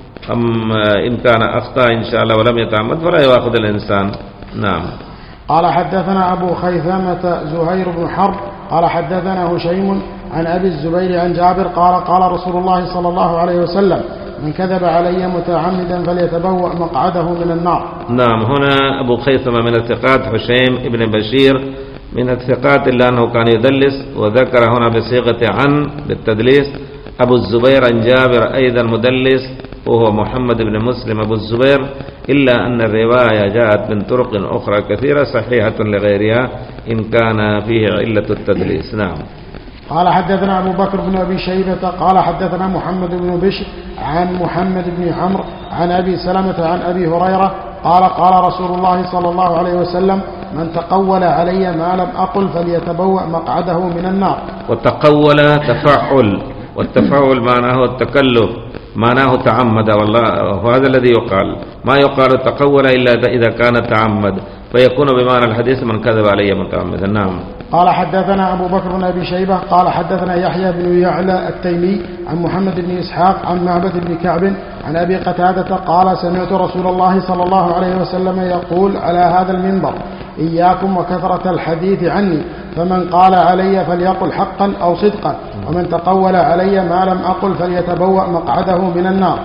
[SPEAKER 1] أما إن كان أخطأ إن شاء الله ولم يتعمد فلا يؤاخذ الإنسان. نعم.
[SPEAKER 2] قال حدثنا أبو خيثمة زهير بن حرب قال حدثنا هشيم عن أبي الزبير عن جابر قال قال رسول الله صلى الله عليه وسلم من كذب علي متعمدا فليتبوأ مقعده من النار.
[SPEAKER 1] نعم، هنا أبو خيثمة من الثقات، هشيم ابن بشير من الثقات إلا أنه كان يدلس، وذكر هنا بصيغة عن بالتدليس. أبو الزبير عن جابر أيضا مدلس، وهو محمد بن مسلم أبو الزبير، إلا أن الرواية جاءت من طرق أخرى كثيرة صحيحة لغيرها إن كان فيه علة التدليس. نعم.
[SPEAKER 2] قال حدثنا أبو بكر بن أبي شيبة قال حدثنا محمد بن بشر عن محمد بن عمرو عن أبي سلمة عن أبي هريرة قال قال رسول الله صلى الله عليه وسلم من تقول علي ما لم أقل فليتبوأ مقعده من النار.
[SPEAKER 1] وتقول تفعل، والتفعل معناه التكلف، معناه تعمد، والله وهذا الذي يقال، ما يقال تقول إلا إذا كان تعمد، فيكون بمعنى الحديث من كذب علي متعمدا. نعم.
[SPEAKER 2] قال حدثنا أبو بكر بن أبي شيبة قال حدثنا يحيى بن يعلى التيمي عن محمد بن إسحاق عن معبد بن كعب عن أبي قتادة قال سمعت رسول الله صلى الله عليه وسلم يقول على هذا المنبر إياكم وكثرة الحديث عني، فمن قال علي فليقل حقا أو صدقا، ومن تقول علي ما لم أقل فليتبوأ مقعده من النار.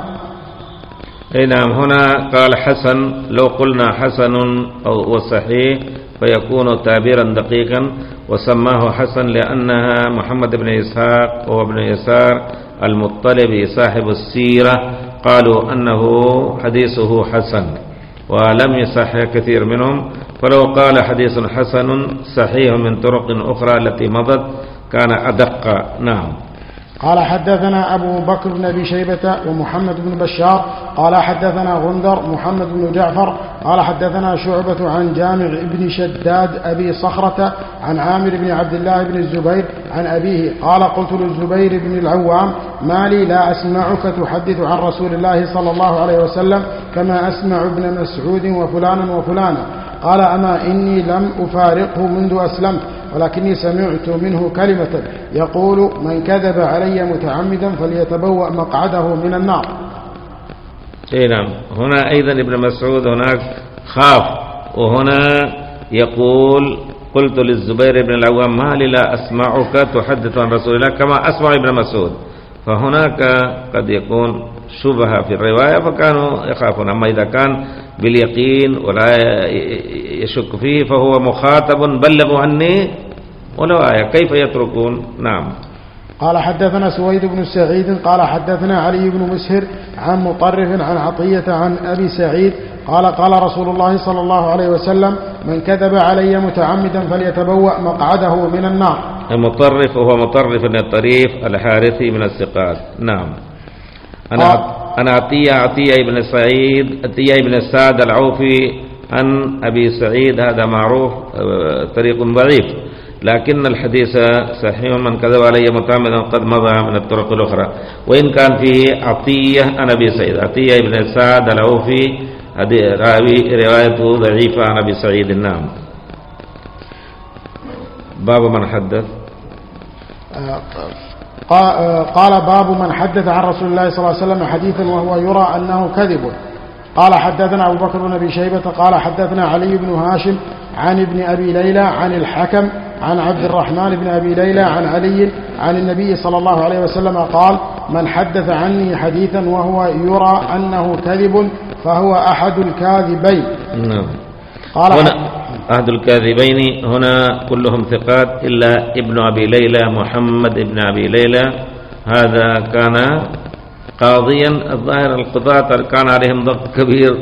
[SPEAKER 1] أي نعم. هنا قال حسن، لو قلنا حسن أو صحيح فيكون تعبيرا دقيقا، وسماه حسن لأنها محمد بن إسحاق وهو ابن يسار المطلبي صاحب السيرة قالوا أنه حديثه حسن، ولم يصح كثير منهم، فلو قال حديث حسن صحيح من طرق أخرى التي مضت كان أدق. نعم.
[SPEAKER 2] قال حدثنا أبو بكر بن أبي شيبة ومحمد بن بشار قال حدثنا غندر محمد بن جعفر قال حدثنا شعبة عن جامع بن شداد أبي صخرة عن عامر بن عبد الله بن الزبير عن أبيه قال قلت للزبير بن العوام ما لي لا أسمعك تحدث عن رسول الله صلى الله عليه وسلم كما أسمع ابن مسعود وفلانا وفلانا. قال أما إني لم أفارقه منذ أسلمت، ولكني سمعت منه كلمة يقول من كذب علي متعمدا فليتبوأ مقعده من النار.
[SPEAKER 1] اي نعم. هنا أيضا ابن مسعود هناك خاف، وهنا يقول قلت للزبير بن العوام ما لي لا أسمعك تحدث عن رسول الله كما أسمع ابن مسعود، فهناك قد يكون شبهة في الرواية فكانوا يخافون. أما إذا كان باليقين ولا يشك فيه فهو مخاطب بلغوا عني ولو آية، كيف يتركون؟ نعم.
[SPEAKER 2] قال حدثنا سويد بن سعيد قال حدثنا علي بن مسهر عن مطرف عن عطية عن أبي سعيد قال قال رسول الله صلى الله عليه وسلم من كذب علي متعمدا فليتبوأ مقعده من النار.
[SPEAKER 1] المطرف هو مطرف بن الطريف الحارثي من الثقات. نعم. أنا أنا عطية عطية بن سعيد عطية بن سعد العوفي عن أبي سعيد، هذا معروف طريق ضعيف، لكن الحديث صحيح. من كذب علي متعمدا قد مضى من الطرق الأخرى، وإن كان فيه عطية عن أبي سعيد. عطية بن سعد العوفي راوي روايته ضعيفة عن أبي سعيد. نعم. باب من حدث.
[SPEAKER 2] قال باب من حدث عن رسول الله صلى الله عليه وسلم حديثا وهو يرى أنه كذب. قال حدثنا أبو بكر بن أبي شيبة قال حدثنا علي بن هاشم عن ابن أبي ليلى عن الحكم عن عبد الرحمن بن أبي ليلى عن علي عن النبي صلى الله عليه وسلم قال من حدث عني حديثا وهو يرى أنه كذب فهو أحد الكاذبين.
[SPEAKER 1] نعم.
[SPEAKER 2] قال
[SPEAKER 1] هنا أحد الكاذبين هنا كلهم ثقات إلا ابن أبي ليلى محمد ابن أبي ليلى، هذا كان قاضيا. الظاهر القضاة كان عليهم ضغط كبير.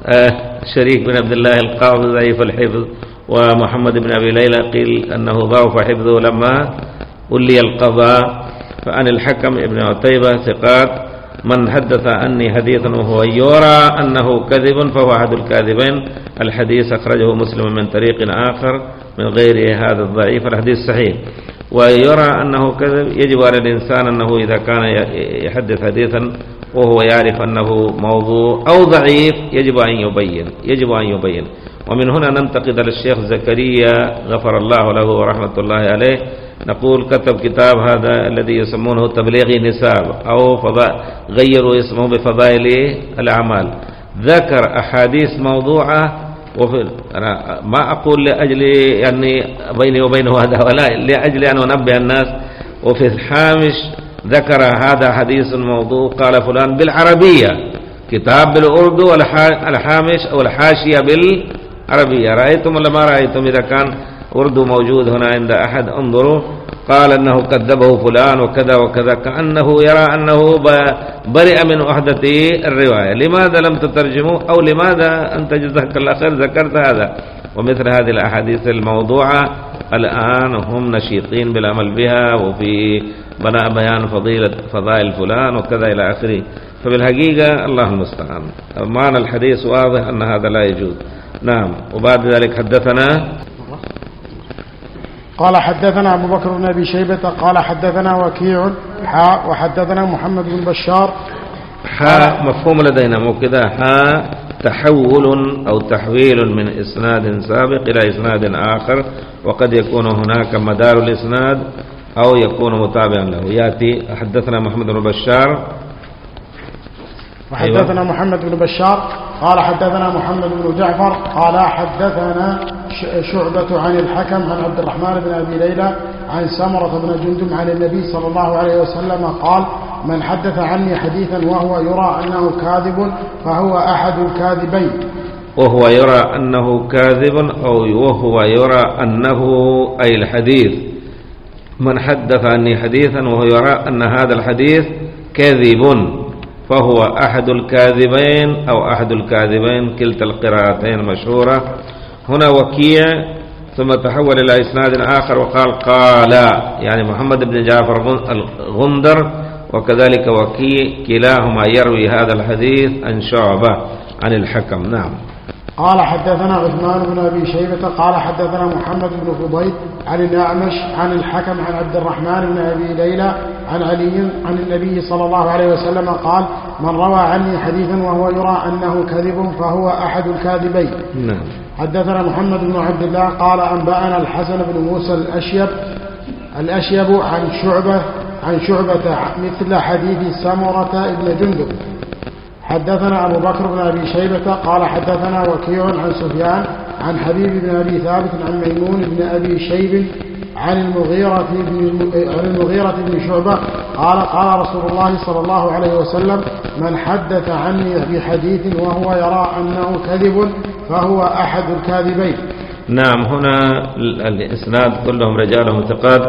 [SPEAKER 1] شريك بن عبد الله القاضي ضعيف الحفظ، ومحمد بن أبي ليلى قيل أنه ضعف حفظه لما ولي القضاء. فعن الحكم ابن عتيبة ثقات. من حدث عني حديثا وهو يرى أنه كذب فهو أحد الكاذبين. الحديث أخرجه مسلم من طريق آخر من غير هذا الضعيف. الحديث صحيح. ويرى أنه كذب، يجب على الإنسان أنه إذا كان يحدث حديثا وهو يعرف أنه موضوع أو ضعيف يجب أن يبين يجب أن يبين ومن هنا ننتقد للشيخ زكريا غفر الله له ورحمة الله عليه، نقول كتب كتاب هذا الذي يسمونه تبليغ نساب أو فضاء، غيروا اسمه بفضائل الأعمال. ذكر أحاديث موضوعة، وفي أنا ما أقول لأجل يعني بيني وبينه هذا، ولا لأجل أن أنبه الناس. وفي الحامش ذكر هذا حديث موضوع قال فلان بالعربية، كتاب بالأردو والحامش أو الحاشية بالعربية. رأيتم ولا ما رأيتم؟ إذا كان أردو موجود هنا عند أحد انظروا. قال أنه كذبه فلان وكذا وكذا، كأنه يرى أنه برئ من وحدة الرواية. لماذا لم تترجموا؟ أو لماذا أنت جزاك الله خير ذكرت هذا؟ ومثل هذه الأحاديث الموضوعة الآن هم نشيطين بالعمل بها، وفي بناء بيان فضيلة فضائل فلان وكذا إلى آخره. فبالحقيقة الله المستعان، معنى الحديث واضح أن هذا لا يجوز. نعم. وبعد ذلك حدثنا
[SPEAKER 2] قال حدثنا أبو بكر بن أبي شيبة قال حدثنا وكيع حاء وحدثنا محمد بن بشار.
[SPEAKER 1] حاء مفهوم لدينا مو كذا، حاء تحول أو تحويل من إسناد سابق إلى إسناد آخر، وقد يكون هناك مدار الإسناد أو يكون متابعا له. يأتي حدثنا محمد بن بشار
[SPEAKER 2] وحدثنا أيوة. محمد بن بشار قال حدثنا محمد بن جعفر قال حدثنا شعبة عن الحكم عن عبد الرحمن بن أبي ليلى عن سمرة بن جندب عن النبي صلى الله عليه وسلم قال من حدث عني حديثا وهو يرى أنه كاذب فهو أحد الكاذبين.
[SPEAKER 1] وهو يرى أنه كاذب أو وهو يرى أنه أي الحديث. من حدث عني حديثا وهو يرى أن هذا الحديث كذب فهو أحد الكاذبين أو أحد الكاذبين، كلتا القراءتين مشهورة. هنا وكيع ثم تحول إلى إسناد آخر وقال قال، يعني محمد بن جعفر الغندر وكذلك وكيع كلاهما يروي هذا الحديث عن شعبة عن الحكم. نعم.
[SPEAKER 2] قال حدثنا عثمان بن أبي شيبة قال حدثنا محمد بن فضيل عن الأعمش عن الحكم عن عبد الرحمن بن أبي ليلى عن علي عن النبي صلى الله عليه وسلم قال من روى عني حديثا وهو يرى أنه كذب فهو أحد الكاذبين.
[SPEAKER 1] نعم.
[SPEAKER 2] حدثنا محمد بن عبد الله قال أنبأنا الحسن بن موسى الأشيب الأشيب عن شعبة عن شعبة مثل حديث سمرة بن جندب. حدثنا أبو بكر بن أبي شيبة قال حدثنا وكيع عن سفيان عن حبيب بن أبي ثابت عن ميمون بن أبي شيب عن المغيرة بن عن المغيرة بن شعبة قال قال رسول الله صلى الله عليه وسلم من حدث عني بحديث وهو يرى أنه كذب فهو أحد الكاذبين.
[SPEAKER 1] نعم. هنا الإسناد كلهم رجالهم ثقات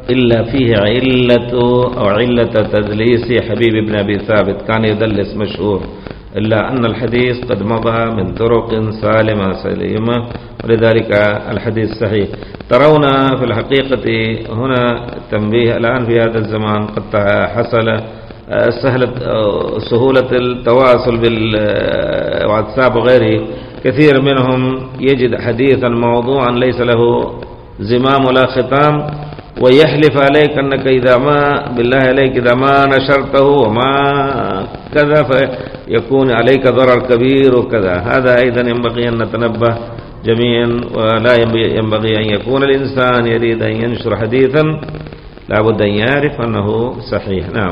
[SPEAKER 1] إلا فيه علة أو علة تدليس حبيب بن أبي ثابت، كان يدلس مشهور، إلا أن الحديث قد مضى من طرق سالمة سليمة، ولذلك الحديث صحيح. ترون في الحقيقة هنا تنبيه الآن في هذا الزمان قد حصل سهلة سهولة التواصل بالواتساب وغيره، كثير منهم يجد حديثا موضوعا ليس له زمام ولا ختام ويحلف عليك أنك إذا ما بالله عليك إذا ما نشرته وما كذا فيكون عليك ضرر كبير وكذا. هذا أيضا ينبغي أن نتنبه جميعا، ولا ينبغي أن يكون الإنسان يريد أن ينشر حديثا لابد أن يعرف أنه صحيح. نعم.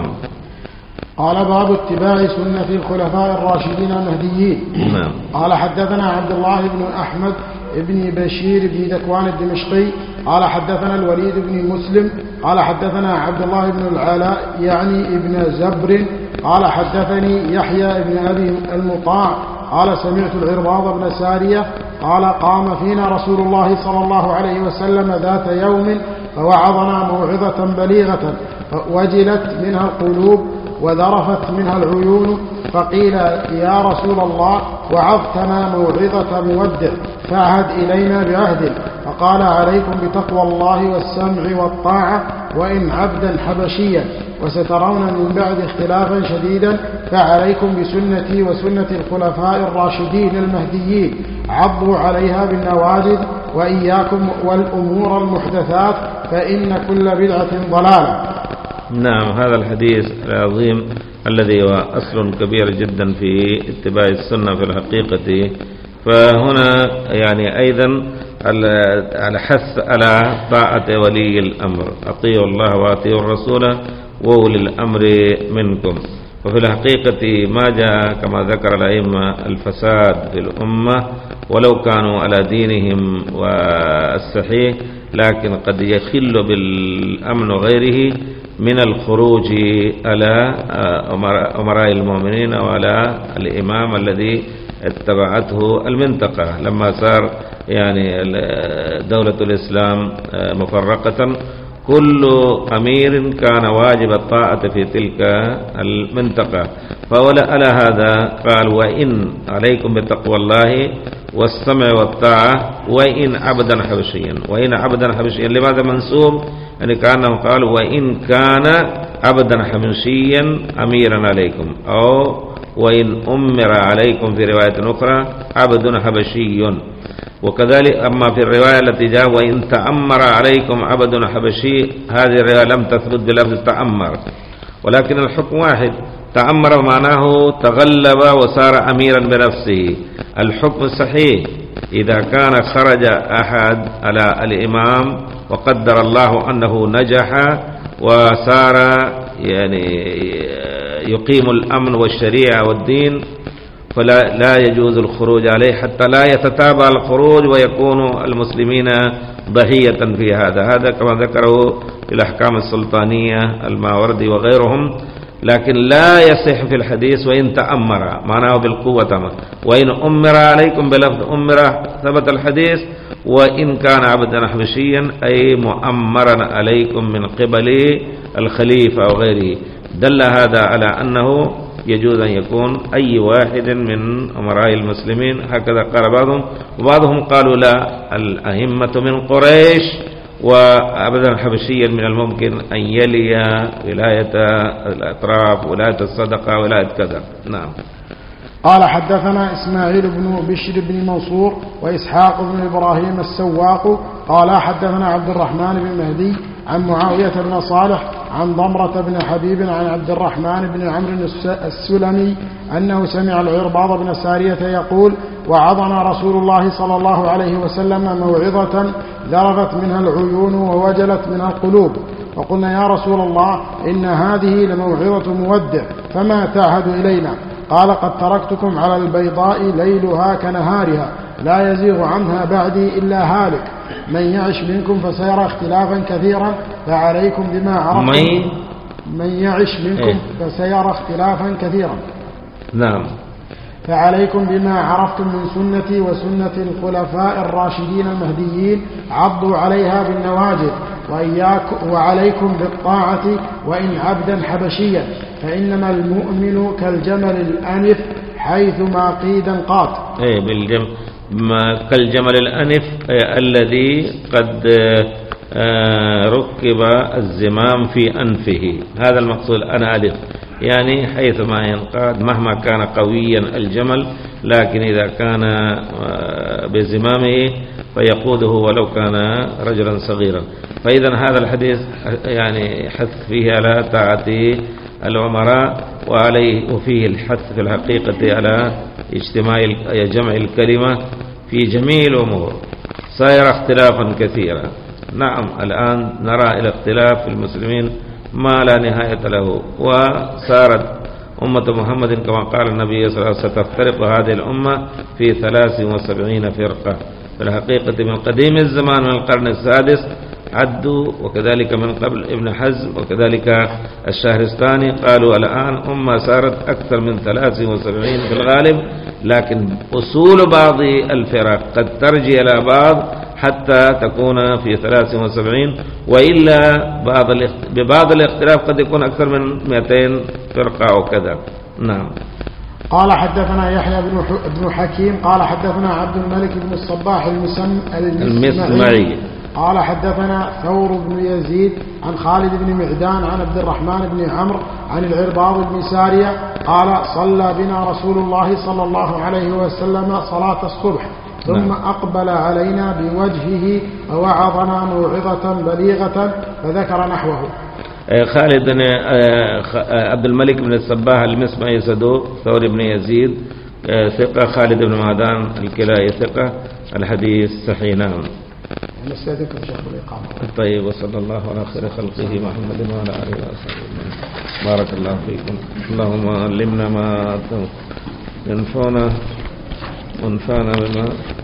[SPEAKER 2] قال باب اتباع سنة الخلفاء الراشدين المهديين.
[SPEAKER 1] نعم.
[SPEAKER 2] قال حدثنا عبد الله بن أحمد ابن بشير بن ذكوان الدمشقي قال حدثنا الوليد بن مسلم قال حدثنا عبد الله بن العلاء يعني ابن زبر قال حدثني يحيى بن أبي المطاع قال سمعت العرباض بن سارية قال قام فينا رسول الله صلى الله عليه وسلم ذات يوم فوعظنا موعظة بليغة وجلت منها القلوب وذرفت منها العيون، فقيل يا رسول الله وعظتنا موعظة مودع فعهد إلينا بعهد، فقال عليكم بتقوى الله والسمع والطاعة وإن عبدا حبشيا، وسترون من بعد اختلافا شديدا، فعليكم بسنتي وسنة الخلفاء الراشدين المهديين عضوا عليها بالنواجذ، وإياكم والأمور المحدثات فإن كل بدعة ضلالة.
[SPEAKER 1] نعم. هذا الحديث العظيم الذي هو أصل كبير جدا في اتباع السنة في الحقيقة، فهنا يعني أيضا على حث على طاعة ولي الأمر، أطيعوا الله وأطيعوا الرسول وأولي الأمر منكم. وفي الحقيقة ما جاء كما ذكر الأئمة الفساد في الأمة ولو كانوا على دينهم والصحيح، لكن قد يخل بالأمن وغيره من الخروج على أمراء المؤمنين وعلى الإمام الذي اتبعته المنطقة لما صار يعني دولة الإسلام مفرقة. كل أمير كان واجب الطاعة في تلك المنطقة، فولا على هذا قال وإن عليكم بتقوى الله والسمع والطاعة وإن عبدا حبشيا. وإن عبدا حبشيا لماذا منسوب؟ يعني كأنه قال وإن كان عبدا حبشيا أميرا عليكم، أو وإن أمر عليكم في رواية أخرى عبد حبشي. وكذلك أما في الرواية التي جاء وإن تأمر عليكم عبد حبشي، هذه الرواية لم تثبت بلفظ تأمر، ولكن الحكم واحد. تأمر معناه تغلب وصار أميرا بنفسه. الحكم صحيح إذا كان خرج أحد على الإمام وقدر الله أنه نجح وصار يعني يقيم الأمن والشريعة والدين، فلا لا يجوز الخروج عليه حتى لا يتتابع الخروج ويكون المسلمين ضحية في هذا. هذا كما ذكره في الأحكام السلطانية الماوردي وغيرهم. لكن لا يصح في الحديث وإن تأمر معناه بالقوة، وإن أمر عليكم بلفظ أمر ثبت الحديث، وإن كان عبدا حبشيا أي مؤمرا عليكم من قبل الخليفة وغيره. دل هذا على أنه يجوز أن يكون أي واحد من أمراء المسلمين، هكذا قال بعضهم. وبعضهم قالوا لا، الأئمة من قريش وأبدا حبشيا من الممكن أن يلي ولاية الأطراف، ولاية الصدقة، ولاية كذا. نعم.
[SPEAKER 2] قال حدثنا إسماعيل بن بشر بن منصور وإسحاق بن إبراهيم السواق قال حدثنا عبد الرحمن بن مهدي عن معاوية بن صالح عن ضمرة بن حبيب عن عبد الرحمن بن عمرو السلمي أنه سمع العرباض بن سارية يقول وعظنا رسول الله صلى الله عليه وسلم موعظة ذرفت منها العيون ووجلت منها القلوب، فقلنا يا رسول الله إن هذه لموعظة مودع فما تعهد إلينا؟ قال قد تركتكم على البيضاء ليلها كنهارها لا يزيغ عنها بعدي إلا هالك، من يعش منكم فسيرى اختلافا كثيرا فعليكم بما عرفتم من يعش منكم فسيرى اختلافا كثيرا
[SPEAKER 1] نعم
[SPEAKER 2] فعليكم بما عرفتم من سنتي وسنة الخلفاء الراشدين المهديين عضوا عليها بالنواجذ، وإياكم وعليكم بالطاعة وإن عبدا حبشيا، فإنما المؤمن كالجمل الأنف حيثما قيدا قات.
[SPEAKER 1] إيه بالجمل كالجمل الأنف الذي قد ركب الزمام في أنفه، هذا المقصود أنا ألف، يعني حيثما ينقاد مهما كان قويا الجمل، لكن إذا كان بزمامه فيقوده ولو كان رجلا صغيرا. فإذا هذا الحديث يعني حث فيه على طاعة الأمراء، وعليه وفيه الحث في الحقيقة على اجتماع جمع الكلمة في جميع الأمور. صاير اختلافا كثيرا، نعم الآن نرى إلى اختلاف في المسلمين ما لا نهاية له، وصارت أمة محمد كما قال النبي صلى الله عليه وسلم ستفترق هذه الأمة في ثلاث وسبعين فرقة. في الحقيقة من قديم الزمان من القرن السادس عدوا، وكذلك من قبل ابن حزم، وكذلك الشهرستاني قالوا الآن أمة صارت أكثر من ثلاث وسبعين في الغالب، لكن أصول بعض الفرق قد ترجع إلى بعض حتى تكون في ثلاث وسبعين، وإلا بعض ببعض الاختلاف قد يكون أكثر من مئتين فرقة أو كذا. نعم.
[SPEAKER 2] قال حدثنا يحيى بن حكيم قال حدثنا عبد الملك بن الصباح المسم المسمعي قال حدثنا ثور بن يزيد عن خالد بن معدان عن عبد الرحمن بن عمرو عن العرباض بن سارية قال صلى بنا رسول الله صلى الله عليه وسلم صلاة الصبح، ثم أقبل علينا بوجهه ووعظنا موعظة بليغة فذكر نحوه.
[SPEAKER 1] خالد بن عبد الملك بن الصباح المسمعي صدوق، ثور بن يزيد ثقة، خالد بن معدان الكلائي ثقة، الحديث صحيح. نعم. طيب، وصلى الله على خير خلقه محمد وعلى آله وصحبه. بارك الله فيكم. اللهم علمنا ما ينفعنا وانفعنا بما